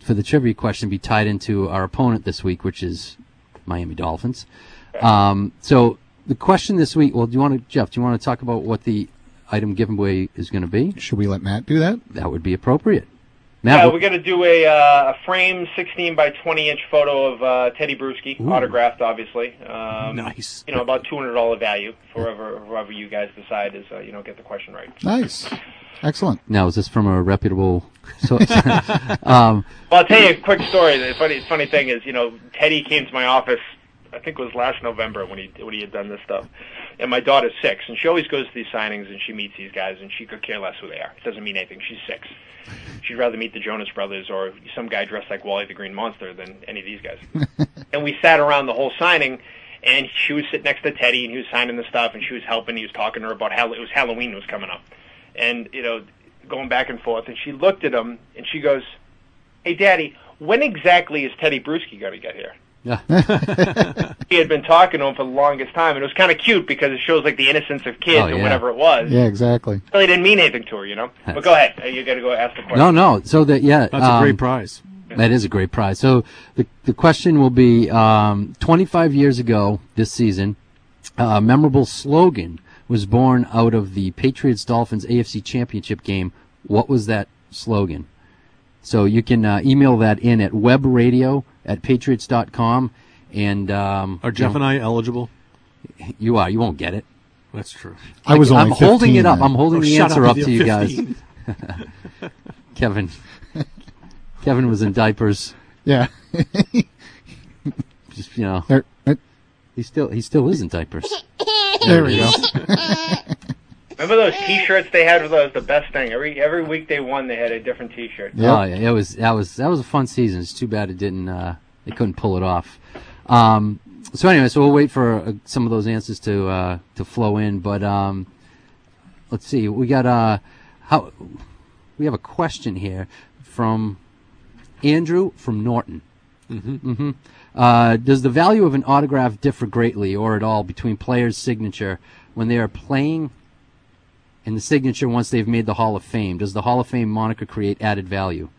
for the trivia question, be tied into our opponent this week, which is Miami Dolphins. Um, so the question this week, well, do you want to, Jeff, do you want to talk about what the item giveaway is going to be? Should we let Matt do that? That would be appropriate. Matt, yeah, what- we're going to do a, uh, a frame sixteen by twenty inch photo of uh, Teddy Bruschi, Ooh. autographed, obviously. Um, Nice. You know, about two hundred dollars value for whoever, whoever you guys decide is, uh, you know, get the question right. Nice. Excellent. Now, is this from a reputable source? um, Well, I'll tell you a quick story. The funny, funny thing is, you know, Teddy came to my office, I think it was last November when he when he had done this stuff. And my daughter's six, and she always goes to these signings, and she meets these guys, and she could care less who they are. It doesn't mean anything. She's six. She'd rather meet the Jonas Brothers or some guy dressed like Wally the Green Monster than any of these guys. And we sat around the whole signing, and she was sitting next to Teddy, and he was signing the stuff, and she was helping. He was talking to her about how it was Halloween was coming up. And, you know, going back and forth, and she looked at him, and she goes, "Hey, Daddy, when exactly is Teddy Bruschi going to get here?" Yeah. He had been talking to him for the longest time, and it was kind of cute because it shows like the innocence of kids Oh, or yeah. whatever it was. Yeah, exactly. Really didn't mean anything to her, you know. But go ahead, Uh, you got to go ask the question. no, no. So that yeah, That's a um, great prize. That is a great prize. So the the question will be: um, twenty-five years ago this season, a memorable slogan was born out of the Patriots Dolphins A F C Championship game. What was that slogan? So you can uh, email that in at webradio at patriots dot com. And um, Are Jeff you know, and I eligible? You are. You won't get it. That's true. I was I'm only holding it fifteen up. then. I'm holding Oh, the shut answer up up with to your you guys. fifteen. Kevin. Kevin was in diapers. Yeah. Just, you know, There, uh, he still he still is in diapers. there we go. Remember those T-shirts they had? That was the best thing. Every every week they won, they had a different T-shirt. Yep. Oh yeah, it was that was that was a fun season. It's too bad it didn't. Uh, they couldn't pull it off. Um, so anyway, so we'll wait for uh, some of those answers to uh, to flow in. But um, let's see, we got uh, how we have a question here from Andrew from Norton. Mm-hmm. Mm-hmm. Uh, does the value of an autograph differ greatly or at all between players' signature when they are playing and the signature once they've made the Hall of Fame? Does the Hall of Fame moniker create added value?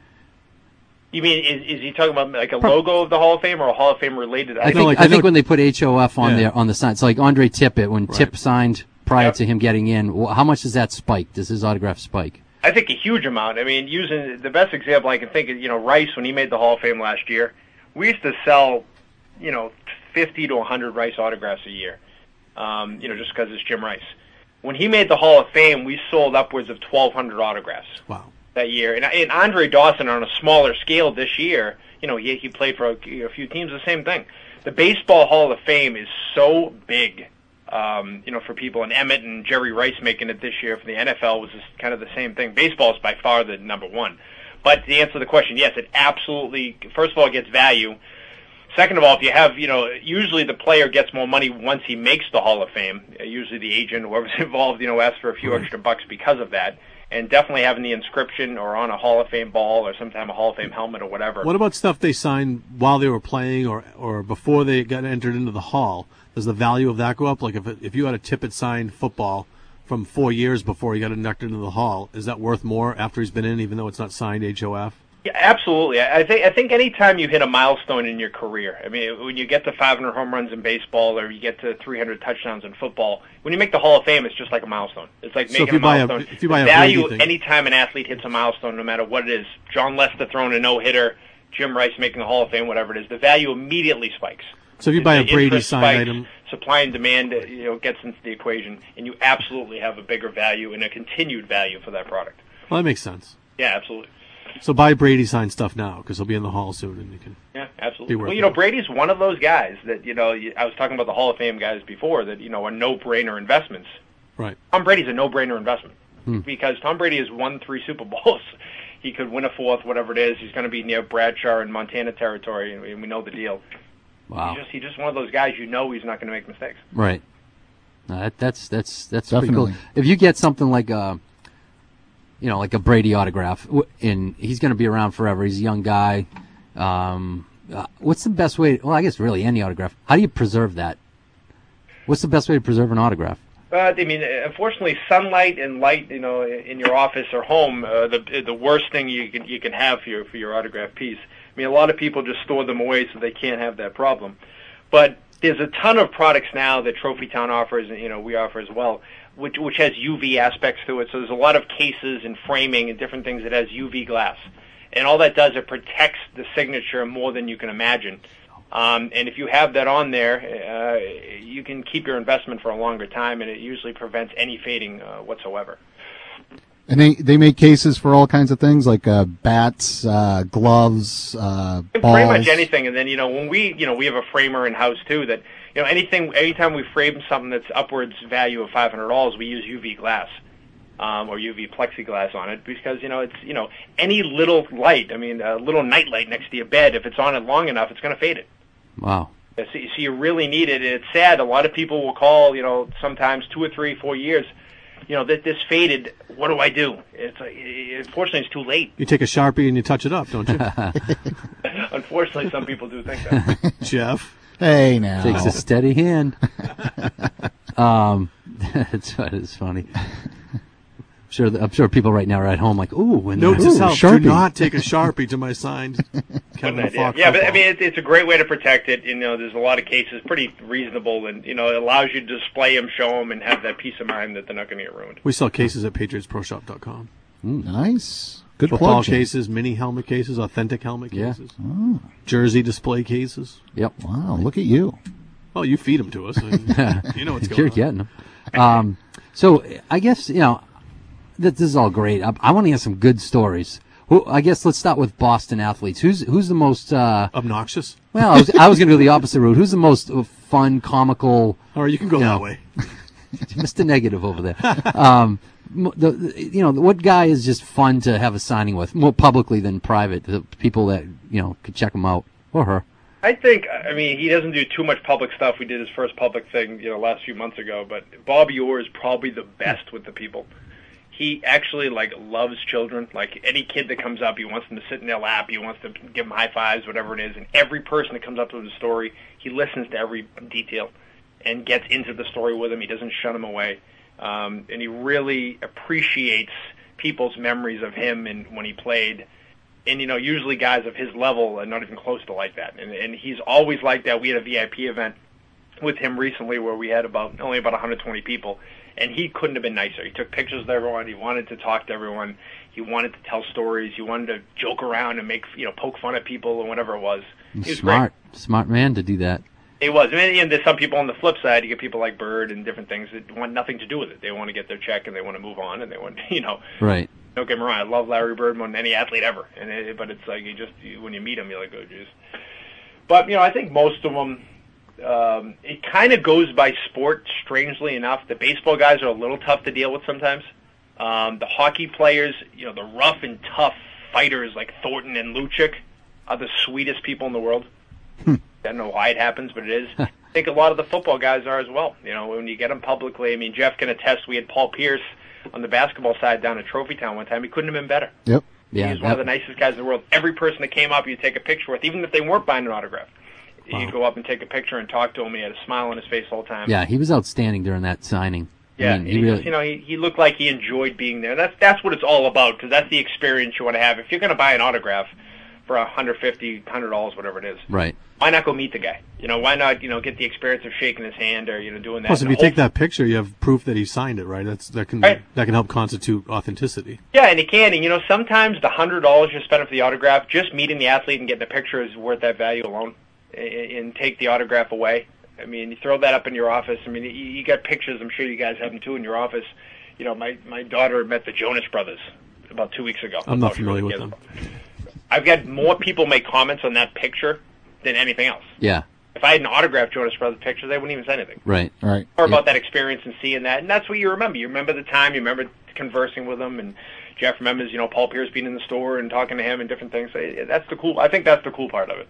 You mean is, is he talking about like a logo of the Hall of Fame or a Hall of Fame related? I item? think like- I I know- think when they put H O F on Yeah. there on the sign, it's like Andre Tippett when Right. Tip signed prior Yep. to him getting in. Well, how much does that spike? Does his autograph spike? I think a huge amount. I mean, using the best example I can think of, you know, Rice when he made the Hall of Fame last year, we used to sell, you know, fifty to a hundred Rice autographs a year. Um, you know, just because it's Jim Rice. When he made the Hall of Fame, we sold upwards of twelve hundred autographs Wow. that year. And, and Andre Dawson, on a smaller scale this year, you know, he, he played for a, a few teams, the same thing. The Baseball Hall of Fame is so big, um, you know, for people. And Emmett and Jerry Rice making it this year for the N F L was just kind of the same thing. Baseball is by far the number one. But to answer the question, yes, it absolutely, first of all, it gets value. Second of all, if you have, you know, usually the player gets more money once he makes the Hall of Fame. Uh, usually the agent, whoever's involved, you know, asks for a few extra bucks because of that. And definitely having the inscription or on a Hall of Fame ball or sometime a Hall of Fame helmet or whatever. What about stuff they signed while they were playing or, or before they got entered into the Hall? Does the value of that go up? Like if it, if you had a Tippett signed football from four years before he got inducted into the Hall, is that worth more after he's been in, even though it's not signed H O F? Yeah, absolutely. I I think I think any time you hit a milestone in your career, I mean, when you get to five hundred home runs in baseball or you get to three hundred touchdowns in football, when you make the Hall of Fame, it's just like a milestone. It's like So making if you a buy a- milestone. if you buy the a Brady value thing- anytime an athlete hits a milestone, no matter what it is, John Lester throwing a no-hitter, Jim Rice making the Hall of Fame, whatever it is, the value immediately spikes. So if you buy a The Brady interest sign spikes, item, supply and demand, uh, you know, gets into the equation, and you absolutely have a bigger value and a continued value for that product. well, that makes sense. Yeah, absolutely. So buy Brady signed stuff now because he'll be in the Hall soon, and you can. Yeah, Be absolutely. worth Well, you it. know, Brady's one of those guys that, you know, you- I was talking about the Hall of Fame guys before that, you know, are no-brainer investments. Right. Tom Brady's a no-brainer investment because Tom Brady has won three Super Bowls. He could win a fourth, whatever it is. He's going to be near Bradshaw in Montana territory, and we, and we know the deal. Wow. He's just, he's just one of those guys you know he's not going to make mistakes. Right. No, that, that's that's that's pretty cool. Definitely. If you get something like a, you know, like a Brady autograph, w- and he's going to be around forever. He's a young guy. Um, uh, what's the best way? Well, I guess really any autograph. How do you preserve that? What's the best way to preserve an autograph? Uh, I mean, unfortunately, sunlight and light, you know, in your office or home, uh, the the worst thing you can you can have for your for your autograph piece. I mean, a lot of people just store them away so they can't have that problem. But there's a ton of products now that Trophy Town offers, and you know we offer as well, which which has U V aspects to it. So there's a lot of cases and framing and different things that has U V glass, and all that does, it protects the signature more than you can imagine. Um, and if you have that on there, uh, you can keep your investment for a longer time, and it usually prevents any fading uh, whatsoever. And they, they make cases for all kinds of things, like uh, bats, uh, gloves, uh, balls. Pretty much anything. And then, you know, when we, you know, we have a framer in-house, too, that, you know, anything, anytime we frame something that's upwards value of five hundred dollars, we use U V glass um, or U V plexiglass on it because, you know, it's, you know, any little light, I mean, a little night light next to your bed, if it's on it long enough, it's going to fade it. Wow. So, so you really need it. And it's sad. A lot of people will call, you know, sometimes two or three, four years, you know, that this faded, what do I do? It's like, unfortunately, it's too late. You take a Sharpie and you touch it up, don't you? Unfortunately, some people do think that. Jeff? Hey, now. Takes a steady hand. um, it's, it's funny. I'm sure, I'm sure people right now are at home like, ooh, when Note to ooh, self, Sharpie. do not take a Sharpie to my signed Kevin Falk. Yeah, but I mean, it, it's a great way to protect it. You know, there's a lot of cases, pretty reasonable, and you know, it allows you to display them, show them, and have that peace of mind that they're not going to get ruined. We sell cases at patriots pro shop dot com. Mm, nice. Good Football plug, Jim. cases, mini helmet cases, authentic helmet Yeah. cases, Oh. jersey display cases. Yep. Wow, look at you. Well, you feed them to us. I mean, you know what's going You're on. getting them. Um, so I guess, you know, this is all great. I, I want to hear some good stories. Who, I guess let's start with Boston athletes. Who's who's the most uh, obnoxious? Well, I was I was going to go the opposite route. Who's the most uh, fun, comical? Or you can go you that know, way. Mister Negative over there. Um, m- the, the you know what guy is just fun to have a signing with, more publicly than private. The people that you know could check him out or her. I think, I mean, he doesn't do too much public stuff. We did his first public thing, you know, last few months ago. But Bob Orr is probably the best with the people. He actually, like, loves children. Like, any kid that comes up, he wants them to sit in their lap. He wants to give them high fives, whatever it is. And every person that comes up to the story, he listens to every detail and gets into the story with them. He doesn't shun them away. Um, and he really appreciates people's memories of him and when he played. And, you know, usually guys of his level are not even close to like that. And, and he's always like that. We had a V I P event with him recently where we had about only about one hundred twenty people. And he couldn't have been nicer. He took pictures of everyone. He wanted to talk to everyone. He wanted to tell stories. He wanted to joke around and make, you know, poke fun at people or whatever it was. He was Smart, great. smart man to do that. He was. I mean, and there's some people on the flip side. You get people like Bird and different things that want nothing to do with it. They want to get their check and they want to move on and they want, you know. Right. Don't get me wrong. I love Larry Bird more than any athlete ever. And it, but it's like you just you, when you meet him, you're like, oh, jeez. But you know, I think most of them. Um, it kind of goes by sport, strangely enough. The baseball guys are a little tough to deal with sometimes. Um, the hockey players, you know, the rough and tough fighters like Thornton and Lucic are the sweetest people in the world. I don't know why it happens, but it is. I think a lot of the football guys are as well. You know, when you get them publicly, I mean, Jeff can attest, we had Paul Pierce on the basketball side down at Trophy Town one time. He couldn't have been better. Yep. Yeah, he was one of the nicest guys in the world. Every person that came up, you'd take a picture with, even if they weren't buying an autograph. Wow. You'd go up and take a picture and talk to him. He had a smile on his face all the time. Yeah, he was outstanding during that signing. Yeah, I mean, he, he he really, just, you know, he, he looked like he enjoyed being there. That's that's what it's all about, because that's the experience you want to have. If you're going to buy an autograph for one hundred fifty dollars, one hundred dollars, whatever it is, right? Why not go meet the guy? You know, why not, you know, get the experience of shaking his hand or, you know, doing that. Plus, if And you take hope- that picture, you have proof that he signed it, right? That's that can Right. that can help constitute authenticity. Yeah, and he can. And, you know, sometimes the one hundred dollars you spend for the autograph, just meeting the athlete and getting the picture is worth that value alone. And, and take the autograph away. I mean, you throw that up in your office. I mean, you, you got pictures. I'm sure you guys have them, too, in your office. You know, my, my daughter met the Jonas Brothers about two weeks ago. I'm not About familiar three with years them. ago. I've got more people make comments on that picture than anything else. Yeah, If I had an autographed Jonas Brothers picture, they wouldn't even say anything. right. Right. More Yeah. about that experience and seeing that, and that's what you remember. You remember the time. You remember conversing with them, and Jeff remembers, you know, Paul Pierce being in the store and talking to him and different things. So, that's the cool. I think that's the cool part of it.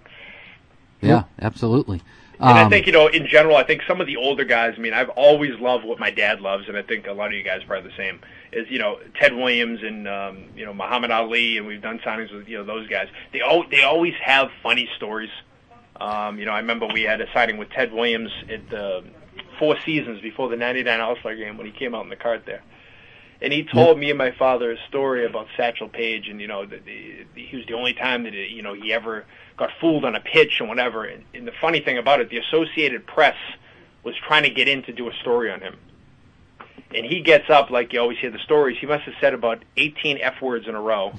Yeah, absolutely. And I Um, think, you know, in general, I think some of the older guys, I mean, I've always loved what my dad loves, and I think a lot of you guys are probably the same, is, you know, Ted Williams and, um, you know, Muhammad Ali, and we've done signings with, you know, those guys. They al- they always have funny stories. Um, you know, I remember we had a signing with Ted Williams at the Four Seasons before the ninety-nine All-Star game when he came out in the cart there. And he told me and my father a story about Satchel Paige, and you know, the, the, the, he was the only time that it, you know he ever got fooled on a pitch and whatever. And, and the funny thing about it, the Associated Press was trying to get in to do a story on him. And he gets up, like you always hear the stories, he must have said about eighteen F words in a row.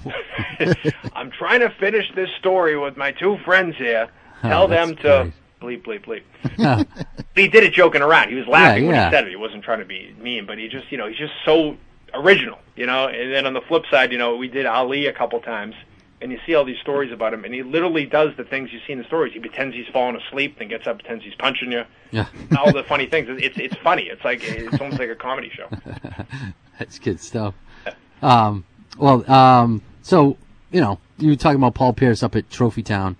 I'm trying to finish this story with my two friends here. Tell Oh, them that's to bleep, bleep, bleep. But he did it joking around. He was laughing Yeah, when yeah. he said it. He wasn't trying to be mean, but he just, you know, he's just so original, you know. And then on the flip side, you know, we did Ali a couple times, and you see all these stories about him, and he literally does the things you see in the stories. He pretends he's falling asleep, then gets up, pretends he's punching you. Yeah. All the funny things. It's it's funny. It's like it's almost like a comedy show. That's good stuff. Um, well, um, so, you know, you were talking about Paul Pierce up at Trophy Town.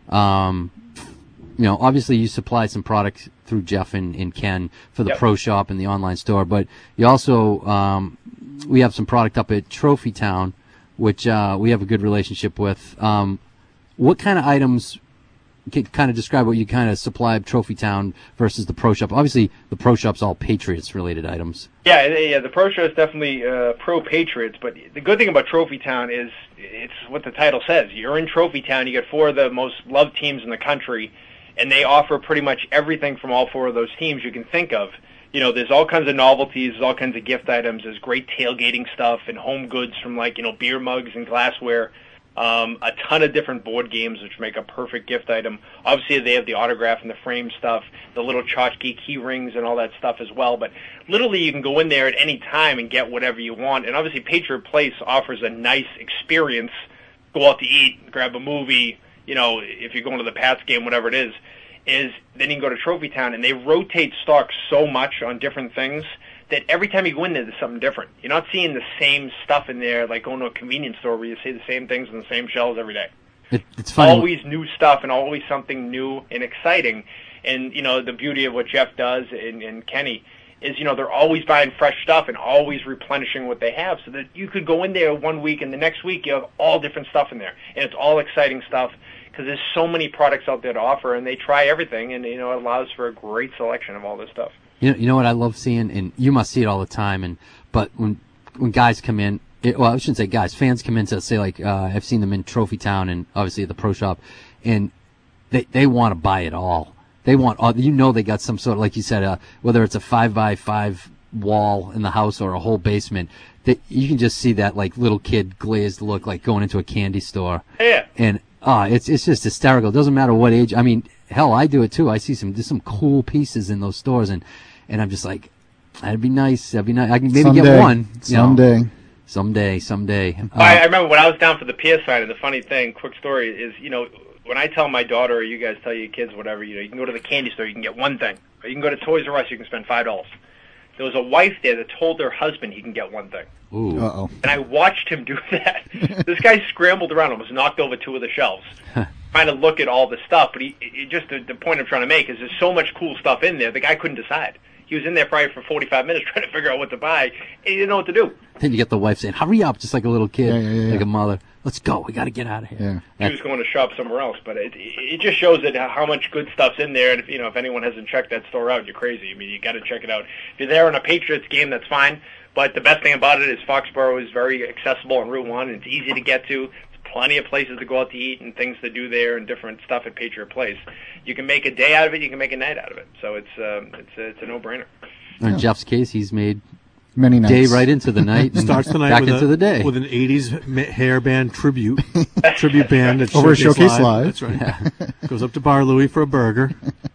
Um, you know, obviously you supply some products through Jeff and, and Ken for the Yep. pro shop and the online store, but you also, um, we have some product up at Trophy Town, which, uh, we have a good relationship with. Um, what kind of items, can kind of describe what you kind of supply at Trophy Town versus the pro shop? Obviously the pro shop's all Patriots related items. Yeah, yeah. The Pro Show is definitely uh, pro Patriots, but the good thing about Trophy Town is it's what the title says. You're in Trophy Town. You get four of the most loved teams in the country, and they offer pretty much everything from all four of those teams you can think of. You know, there's all kinds of novelties, there's all kinds of gift items. There's great tailgating stuff and home goods from like you know beer mugs and glassware. Um, a ton of different board games which make a perfect gift item. Obviously, they have the autograph and the frame stuff, the little tchotchke key rings and all that stuff as well. But literally, you can go in there at any time and get whatever you want. And obviously, Patriot Place offers a nice experience. Go out to eat, grab a movie. You know, if you're going to the Pats game, whatever it is, is then you can go to Trophy Town, and they rotate stock so much on different things that every time you go in there, there's something different. You're not seeing the same stuff in there like going to a convenience store where you see the same things on the same shelves every day. It, it's funny. Always new stuff and always something new and exciting. And, you know, the beauty of what Jeff does and, and Kenny is, you know, they're always buying fresh stuff and always replenishing what they have so that you could go in there one week and the next week you have all different stuff in there. And it's all exciting stuff because there's so many products out there to offer, and they try everything, and, you know, it allows for a great selection of all this stuff. You know, you know what I love seeing, and you must see it all the time. And but when when guys come in, it, well, I shouldn't say guys, fans come in to say like uh, I've seen them in Trophy Town and obviously at the pro shop, and they they want to buy it all. They want all. You know, they got some sort of, like you said, uh, whether it's a five by five wall in the house or a whole basement. That you can just see that like little kid glazed look, like going into a candy store. Yeah. And ah, uh, it's it's just hysterical. It doesn't matter what age. I mean, hell, I do it too. I see some there's some cool pieces in those stores, and. And I'm just like, that'd be nice. That'd be nice. I can maybe someday, get one. You someday. Know. Someday. Someday. Uh, I, I remember when I was down for the Pierce signing, the funny thing, quick story, is, you know, when I tell my daughter or you guys tell your kids whatever, you know, you can go to the candy store, you can get one thing. Or you can go to Toys R Us, you can spend five dollars. There was a wife there that told her husband he can get one thing. Ooh. Uh-oh. And I watched him do that. This guy scrambled around, almost knocked over two of the shelves, trying to look at all the stuff. But he, it just the, the point I'm trying to make is there's so much cool stuff in there, the guy couldn't decide. He was in there probably for forty-five minutes trying to figure out what to buy, and he didn't know what to do. Then you get the wife saying, hurry up, just like a little kid, yeah, yeah, yeah, like yeah. a mother. Let's go. We got to get out of here. Yeah. He was going to shop somewhere else, but it, it just shows that how much good stuff's in there. And if, you know, if anyone hasn't checked that store out, you're crazy. I mean, you got to check it out. If you're there on a Patriots game, that's fine. But the best thing about it is Foxborough is very accessible on Route One. It's easy to get to. There's plenty of places to go out to eat and things to do there and different stuff at Patriot Place. You can make a day out of it. You can make a night out of it. So it's um, it's a, it's a no-brainer. In Jeff's case, he's made many nights. Day right into the night. And starts the night back with into a, the day with an eighties hair band tribute tribute band at over Showcase, Showcase Live. Live. That's right. Yeah. Goes up to Bar Louie for a burger.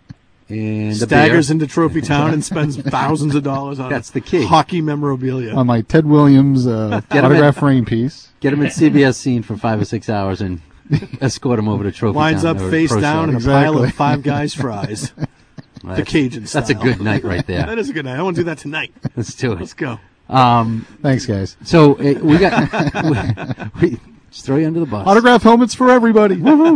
And staggers into Trophy Town and spends thousands of dollars on That's the key. hockey memorabilia. On my Ted Williams uh, autograph frame piece. Get him at C B S Scene for five or six hours and escort him over to Trophy Winds Town. up or face Pro down Shop. in a Exactly. pile of Five Guys fries. Well, the that's- Cajun style. That's a good night right there. That is a good night. I want to do that tonight. Let's do it. Let's go. Um, Thanks, guys. so uh, we got we, we just throw you under the bus. Autograph helmets for everybody.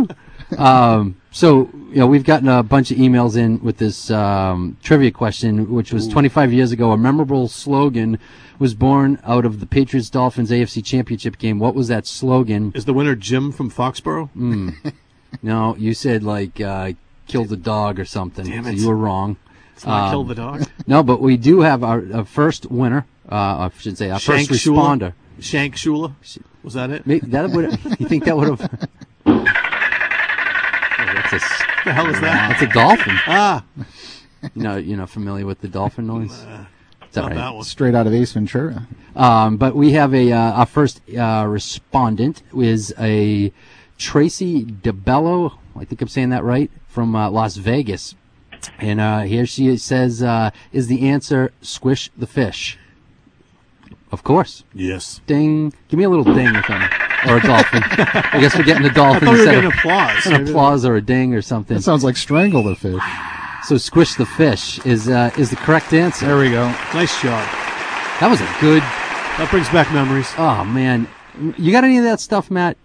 Um, so you know we've gotten a bunch of emails in with this um, trivia question, which was Ooh. twenty-five years ago. A memorable slogan was born out of the Patriots Dolphins A F C Championship game. What was that slogan? Is the winner Jim from Foxborough? Mm. No, you said like uh, "kill the dog" or something. Damn so it. you were wrong. It's not um, kill the dog. No, but we do have our, our first winner Uh, I should say our Shank first Shula? responder. Shank Shula? Was that it? Maybe that would. You think that would have? Oh, that's a, the hell is that? That's a dolphin. Ah. You know, you know, familiar with the dolphin noise? It's all not right. that one. Straight out of Ace Ventura. Um, but we have a uh, our first uh, respondent is a Tracy DeBello. I think I'm saying that right, from uh, Las Vegas, and uh, here she says, uh, "Is the answer squish the fish?" Of course. Yes. Ding. Give me a little ding with them, or a dolphin. I guess we're getting a dolphin I thought we were instead getting of applause. an applause or a ding or something. That sounds like strangle the fish. So squish the fish is uh, is the correct answer. There we go. Nice job. That was a good. That brings back memories. Oh man, you got any of that stuff, Matt?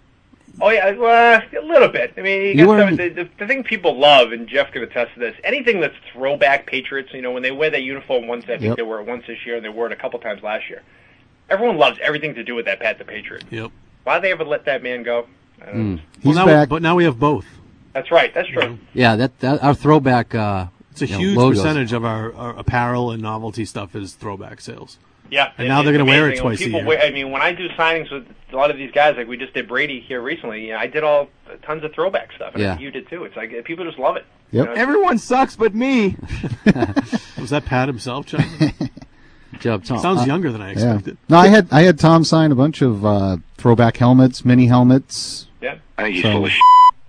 Oh yeah, well, a little bit. I mean, you You got were- some, the, the, the thing people love, and Jeff could attest to this. Anything that's throwback Patriots, you know, when they wear that uniform once, I think Yep. they wore it once this year, and they wore it a couple times last year. Everyone loves everything to do with that Pat the Patriot. Yep. Why did they ever let that man go? I don't know. He's well, now back. We, but now we have both. That's right. That's true. Yeah, that, that our throwback. Uh, It's a you know, huge logos. percentage of our, our apparel and novelty stuff is throwback sales. Yeah, And now they're going gonna to wear it twice a people year. Wear, I mean, when I do signings with a lot of these guys, like we just did Brady here recently, you know, I did all tons of throwback stuff, and I Yeah. think you did too. It's like uh, people just love it. Yep. You know, Everyone sucks but me. Was that Pat himself, Chuck? Good job, Tom. Sounds Uh, younger than I Yeah. expected. No, I had I had Tom sign a bunch of uh, throwback helmets, mini helmets. Yeah. I think he's So- full of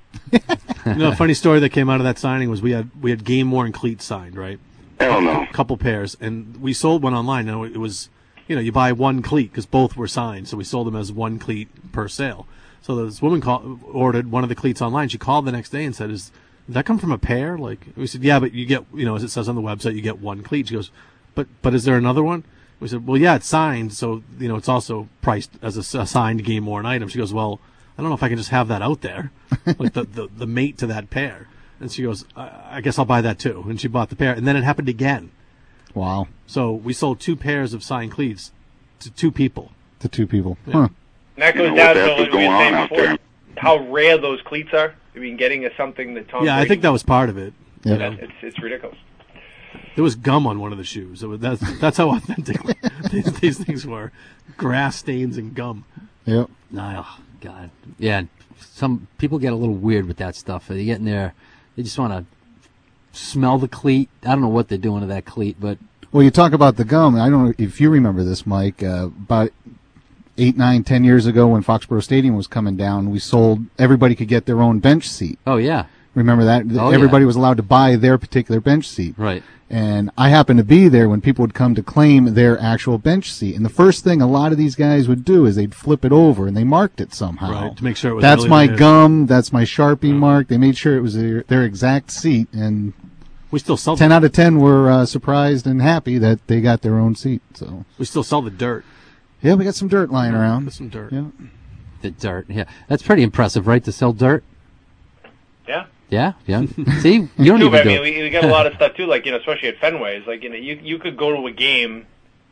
You know, a funny story that came out of that signing was we had we had game worn cleats signed, right? Hell no. A couple pairs, and we sold one online. Now it was, you know, you buy one cleat because both were signed, so we sold them as one cleat per sale. So this woman called, ordered one of the cleats online. She called the next day and said, "Is did that come from a pair?" Like we said, "Yeah, but you get, you know, as it says on the website, you get one cleat." She goes, "But but is there another one?" We said, "Well, yeah, it's signed, so you know, it's also priced as a, s- a signed game worn item." She goes, "Well, I don't know if I can just have that out there, like the, the the mate to that pair." And she goes, I, "I guess I'll buy that too." And she bought the pair, and then it happened again. Wow. So we sold two pairs of signed cleats to two people. To two people. Yeah. Huh. And that You goes know down what the to heck what is we were going saying on out before, there? how rare those cleats are. I mean, getting is something that Tom Yeah, I Brady- think that was part of it. Yeah. You know? It's, it's ridiculous. There was gum on one of the shoes. It was, that's that's how authentic these, these things were. Grass stains and gum. Yep. Oh, God. Yeah, some people get a little weird with that stuff. They get in there, they just want to smell the cleat. I don't know what they're doing to that cleat, but Well, you talk about the gum. I don't know if you remember this, Mike. Uh, about eight, nine, ten years ago, when Foxborough Stadium was coming down, we sold. Everybody could get their own bench seat. oh yeah, Remember that? Oh, Everybody yeah. was allowed to buy their particular bench seat. right. And I happened to be there when people would come to claim their actual bench seat. And the first thing a lot of these guys would do is they'd flip it over and they marked it somehow. Right, to make sure it was That's really my theirs. gum. That's my Sharpie mark. They made sure it was their, their exact seat. And We still sell ten the, out of ten were uh, surprised and happy that they got their own seat. So we still sell the dirt. yeah, we got some dirt lying around. There's some dirt. Yeah. The dirt. Yeah, that's pretty impressive, right? To sell dirt. Yeah. Yeah, yeah. See, you don't Too, even but I do mean, it. we, we got a lot of stuff too, like, you know, especially at Fenway. It's like, you know, you you could go to a game,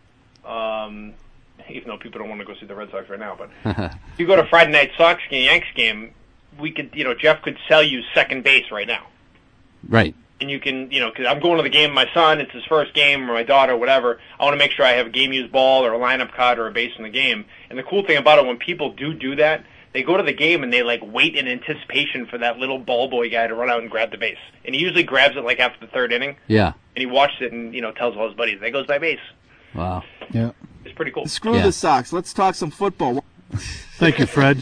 um, even though people don't want to go see the Red Sox right now, but if you go to Friday night Sox game, Yanks game, we could, you know, Jeff could sell you second base right now. Right. And you can, you know, because I'm going to the game with my son, it's his first game, or my daughter, whatever. I want to make sure I have a game-used ball or a lineup cut or a base in the game. And the cool thing about it, when people do do that, they go to the game and they, like, wait in anticipation for that little ball boy guy to run out and grab the base. And he usually grabs it, like, after the third inning. Yeah. And he watches it and, you know, tells all his buddies, there goes my base. Wow. Yeah. It's pretty cool. Screw Yeah. the Sox. Let's talk some football. Thank you, Fred.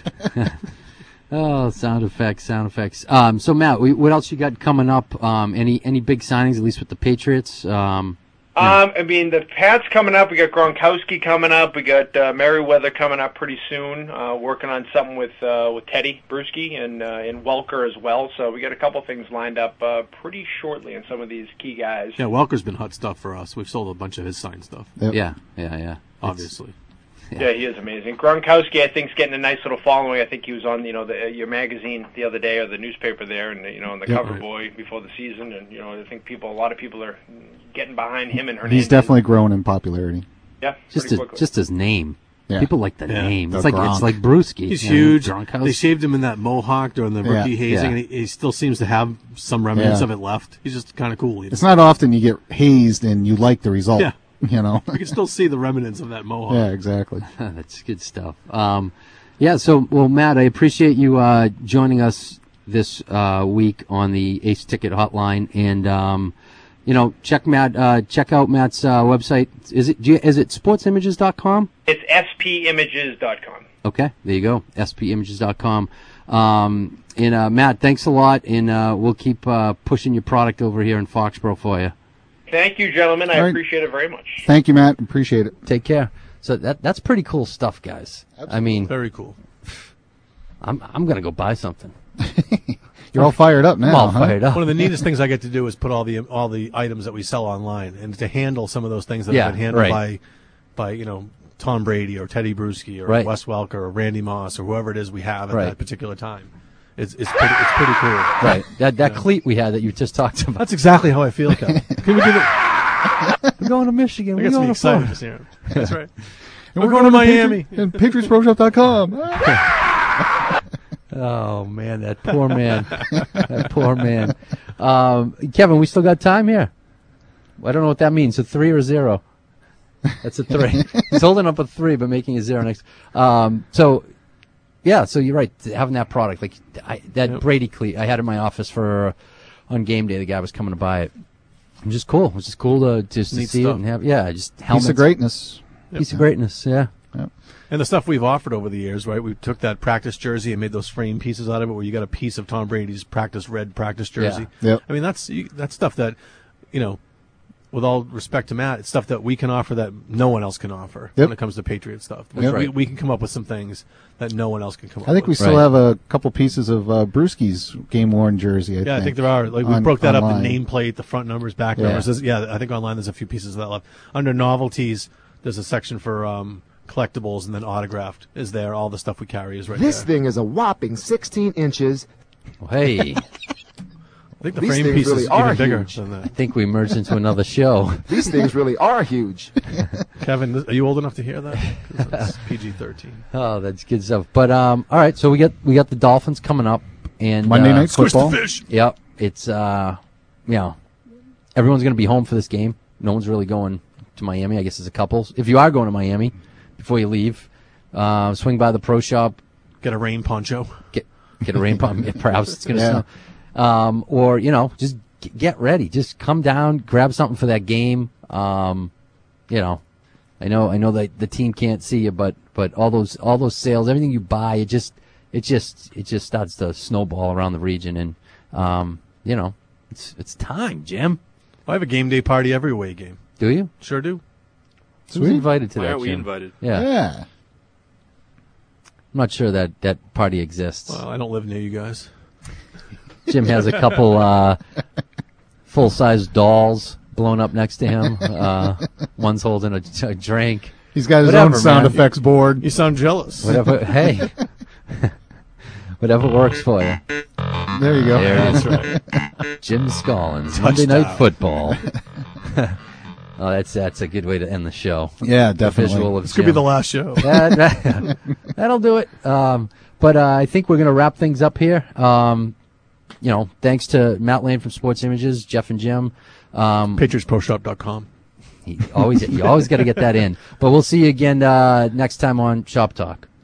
Oh, sound effects, sound effects. Um, so Matt, we, what else you got coming up? Um, any any big signings, at least with the Patriots? Um, Um, I mean, the Pats coming up. We got Gronkowski coming up. We got uh, Merriweather coming up pretty soon. Uh, working on something with uh, with Teddy Bruschi and uh, and Welker as well. So we got a couple things lined up uh, pretty shortly in some of these key guys. Yeah, Welker's been hot stuff for us. We've sold a bunch of his signed stuff. Yep. yeah, yeah, yeah. Obviously. Yeah, he is amazing. Gronkowski, I think, is getting a nice little following. I think he was on, you know, the, uh, your magazine the other day or the newspaper there, and you know, on the Yep. cover Right. boy before the season. And you know, I think people, a lot of people are getting behind him and He's Hernandez. definitely grown in popularity. yeah, Just pretty his, quickly. just his name. Yeah. People like the Yeah. name. The It's like Gronk. it's like Brewski. He's you know, huge. Gronkowski. They shaved him in that mohawk during the Yeah. rookie hazing, Yeah. and he, he still seems to have some remnants Yeah. of it left. He's just kind of cool. You know? It's not often you get hazed and you like the result. Yeah. You know. You can still see the remnants of that mohawk. Yeah, exactly. That's good stuff. Um, yeah, so, well, Matt, I appreciate you uh, joining us this uh, week on the Ace Ticket Hotline. And, um, you know, check Matt, uh, check out Matt's uh, website. Is it, do you, is it sports images dot com? It's s p images dot com. Okay, there you go, s p images dot com. Um, and, uh, Matt, thanks a lot, and uh, we'll keep uh, pushing your product over here in Foxborough for you. Thank you, gentlemen. I All right. appreciate it very much. Thank you, Matt. Appreciate it. Take care. So that that's pretty cool stuff, guys. Absolutely. I mean, Very cool. I'm I'm gonna go buy something. You're all fired up now. I'm all huh? fired up. One of the neatest things I get to do is put all the all the items that we sell online, and to handle some of those things that Yeah, have been handled right. by, by you know, Tom Brady or Teddy Bruschi or Right. Wes Welker or Randy Moss or whoever it is we have at Right. that particular time. It's it's pretty, it's pretty cool. Right. That that cleat we had that you just talked about. That's exactly how I feel, Kevin. Can we do that? We're going to Michigan. That We're gets going me to excited. Florida. Just, you know, that's right. And We're going to Miami. Patri- and Patriots Pro Shop dot com. Oh man, that poor man. That poor man. Um, Kevin, we still got time here. I don't know what that means. A three or a zero? That's a three. He's holding up a three, but making a zero next. Um, so, yeah. So you're right. Having that product, like I, that Yep. Brady cleat, I had in my office for on game day. The guy was coming to buy it. It was just cool. It was just cool to just to Neat see stuff. it and have. Yeah, just helmets. Piece of greatness. Piece of greatness. Yeah. And the stuff we've offered over the years, right? We took that practice jersey and made those frame pieces out of it, where you got a piece of Tom Brady's practice red practice jersey. Yeah. Yep. I mean, that's you, that's stuff that, you know, with all respect to Matt, it's stuff that we can offer that no one else can offer Yep. when it comes to Patriot stuff. Yep. We, we can come up with some things that no one else can come up I think we with. still Right. have a couple pieces of uh, Brewski's game worn jersey. I Yeah, think. I think there are. Like we on- broke that online. up, the nameplate, the front numbers, back Yeah. numbers. There's- Yeah, I think online there's a few pieces of that left. Under novelties, there's a section for um, collectibles, and then autographed is there. All the stuff we carry is right This there. thing is a whopping sixteen inches. Hey, I think the These frame things piece really is are even bigger huge. than I that. think we merged into another show. These things really are huge. Kevin, th- are you old enough to hear that? 'Cause it's P G thirteen. Oh, that's good stuff. But um, all right, so we got we got the Dolphins coming up, and Monday uh, night football. fish. Yep, it's uh, you know, everyone's going to be home for this game. No one's really going to Miami. I guess there's a couple. If you are going to Miami, before you leave, uh, swing by the pro shop. Get a rain poncho. Get get a rain pump. Perhaps it's going to Yeah. snow. Um, or you know, just g- get ready. Just come down, grab something for that game. Um, you know, I know I know that the team can't see you, but but all those all those sales, everything you buy, it just it just it just starts to snowball around the region, and um, you know, it's it's time, Jim. I have a game day party every away game. Do you? Sure do. Who's Sweet. invited to Why that? aren't we Jim? invited? Yeah. Yeah. I'm not sure that that party exists. Well, I don't live near you guys. Jim has a couple uh, full size dolls blown up next to him. Uh, one's holding a, a drink. He's got his Whatever, own sound man. effects board. You sound jealous. Whatever. Hey, whatever works for you. There you go. There it is. That's right. Jim Scollins, Monday Touchdown. Night Football. Oh, that's that's a good way to end the show. Yeah, The definitely. visual of This could be Jim. the last show. that, that, that'll do it. Um, but uh, I think we're going to wrap things up here. Um, you know, thanks to Matt Lane from Sports Images, Jeff and Jim. Um, Patriots Pro Shop dot com. you always you always got to get that in. But we'll see you again uh, next time on Shop Talk.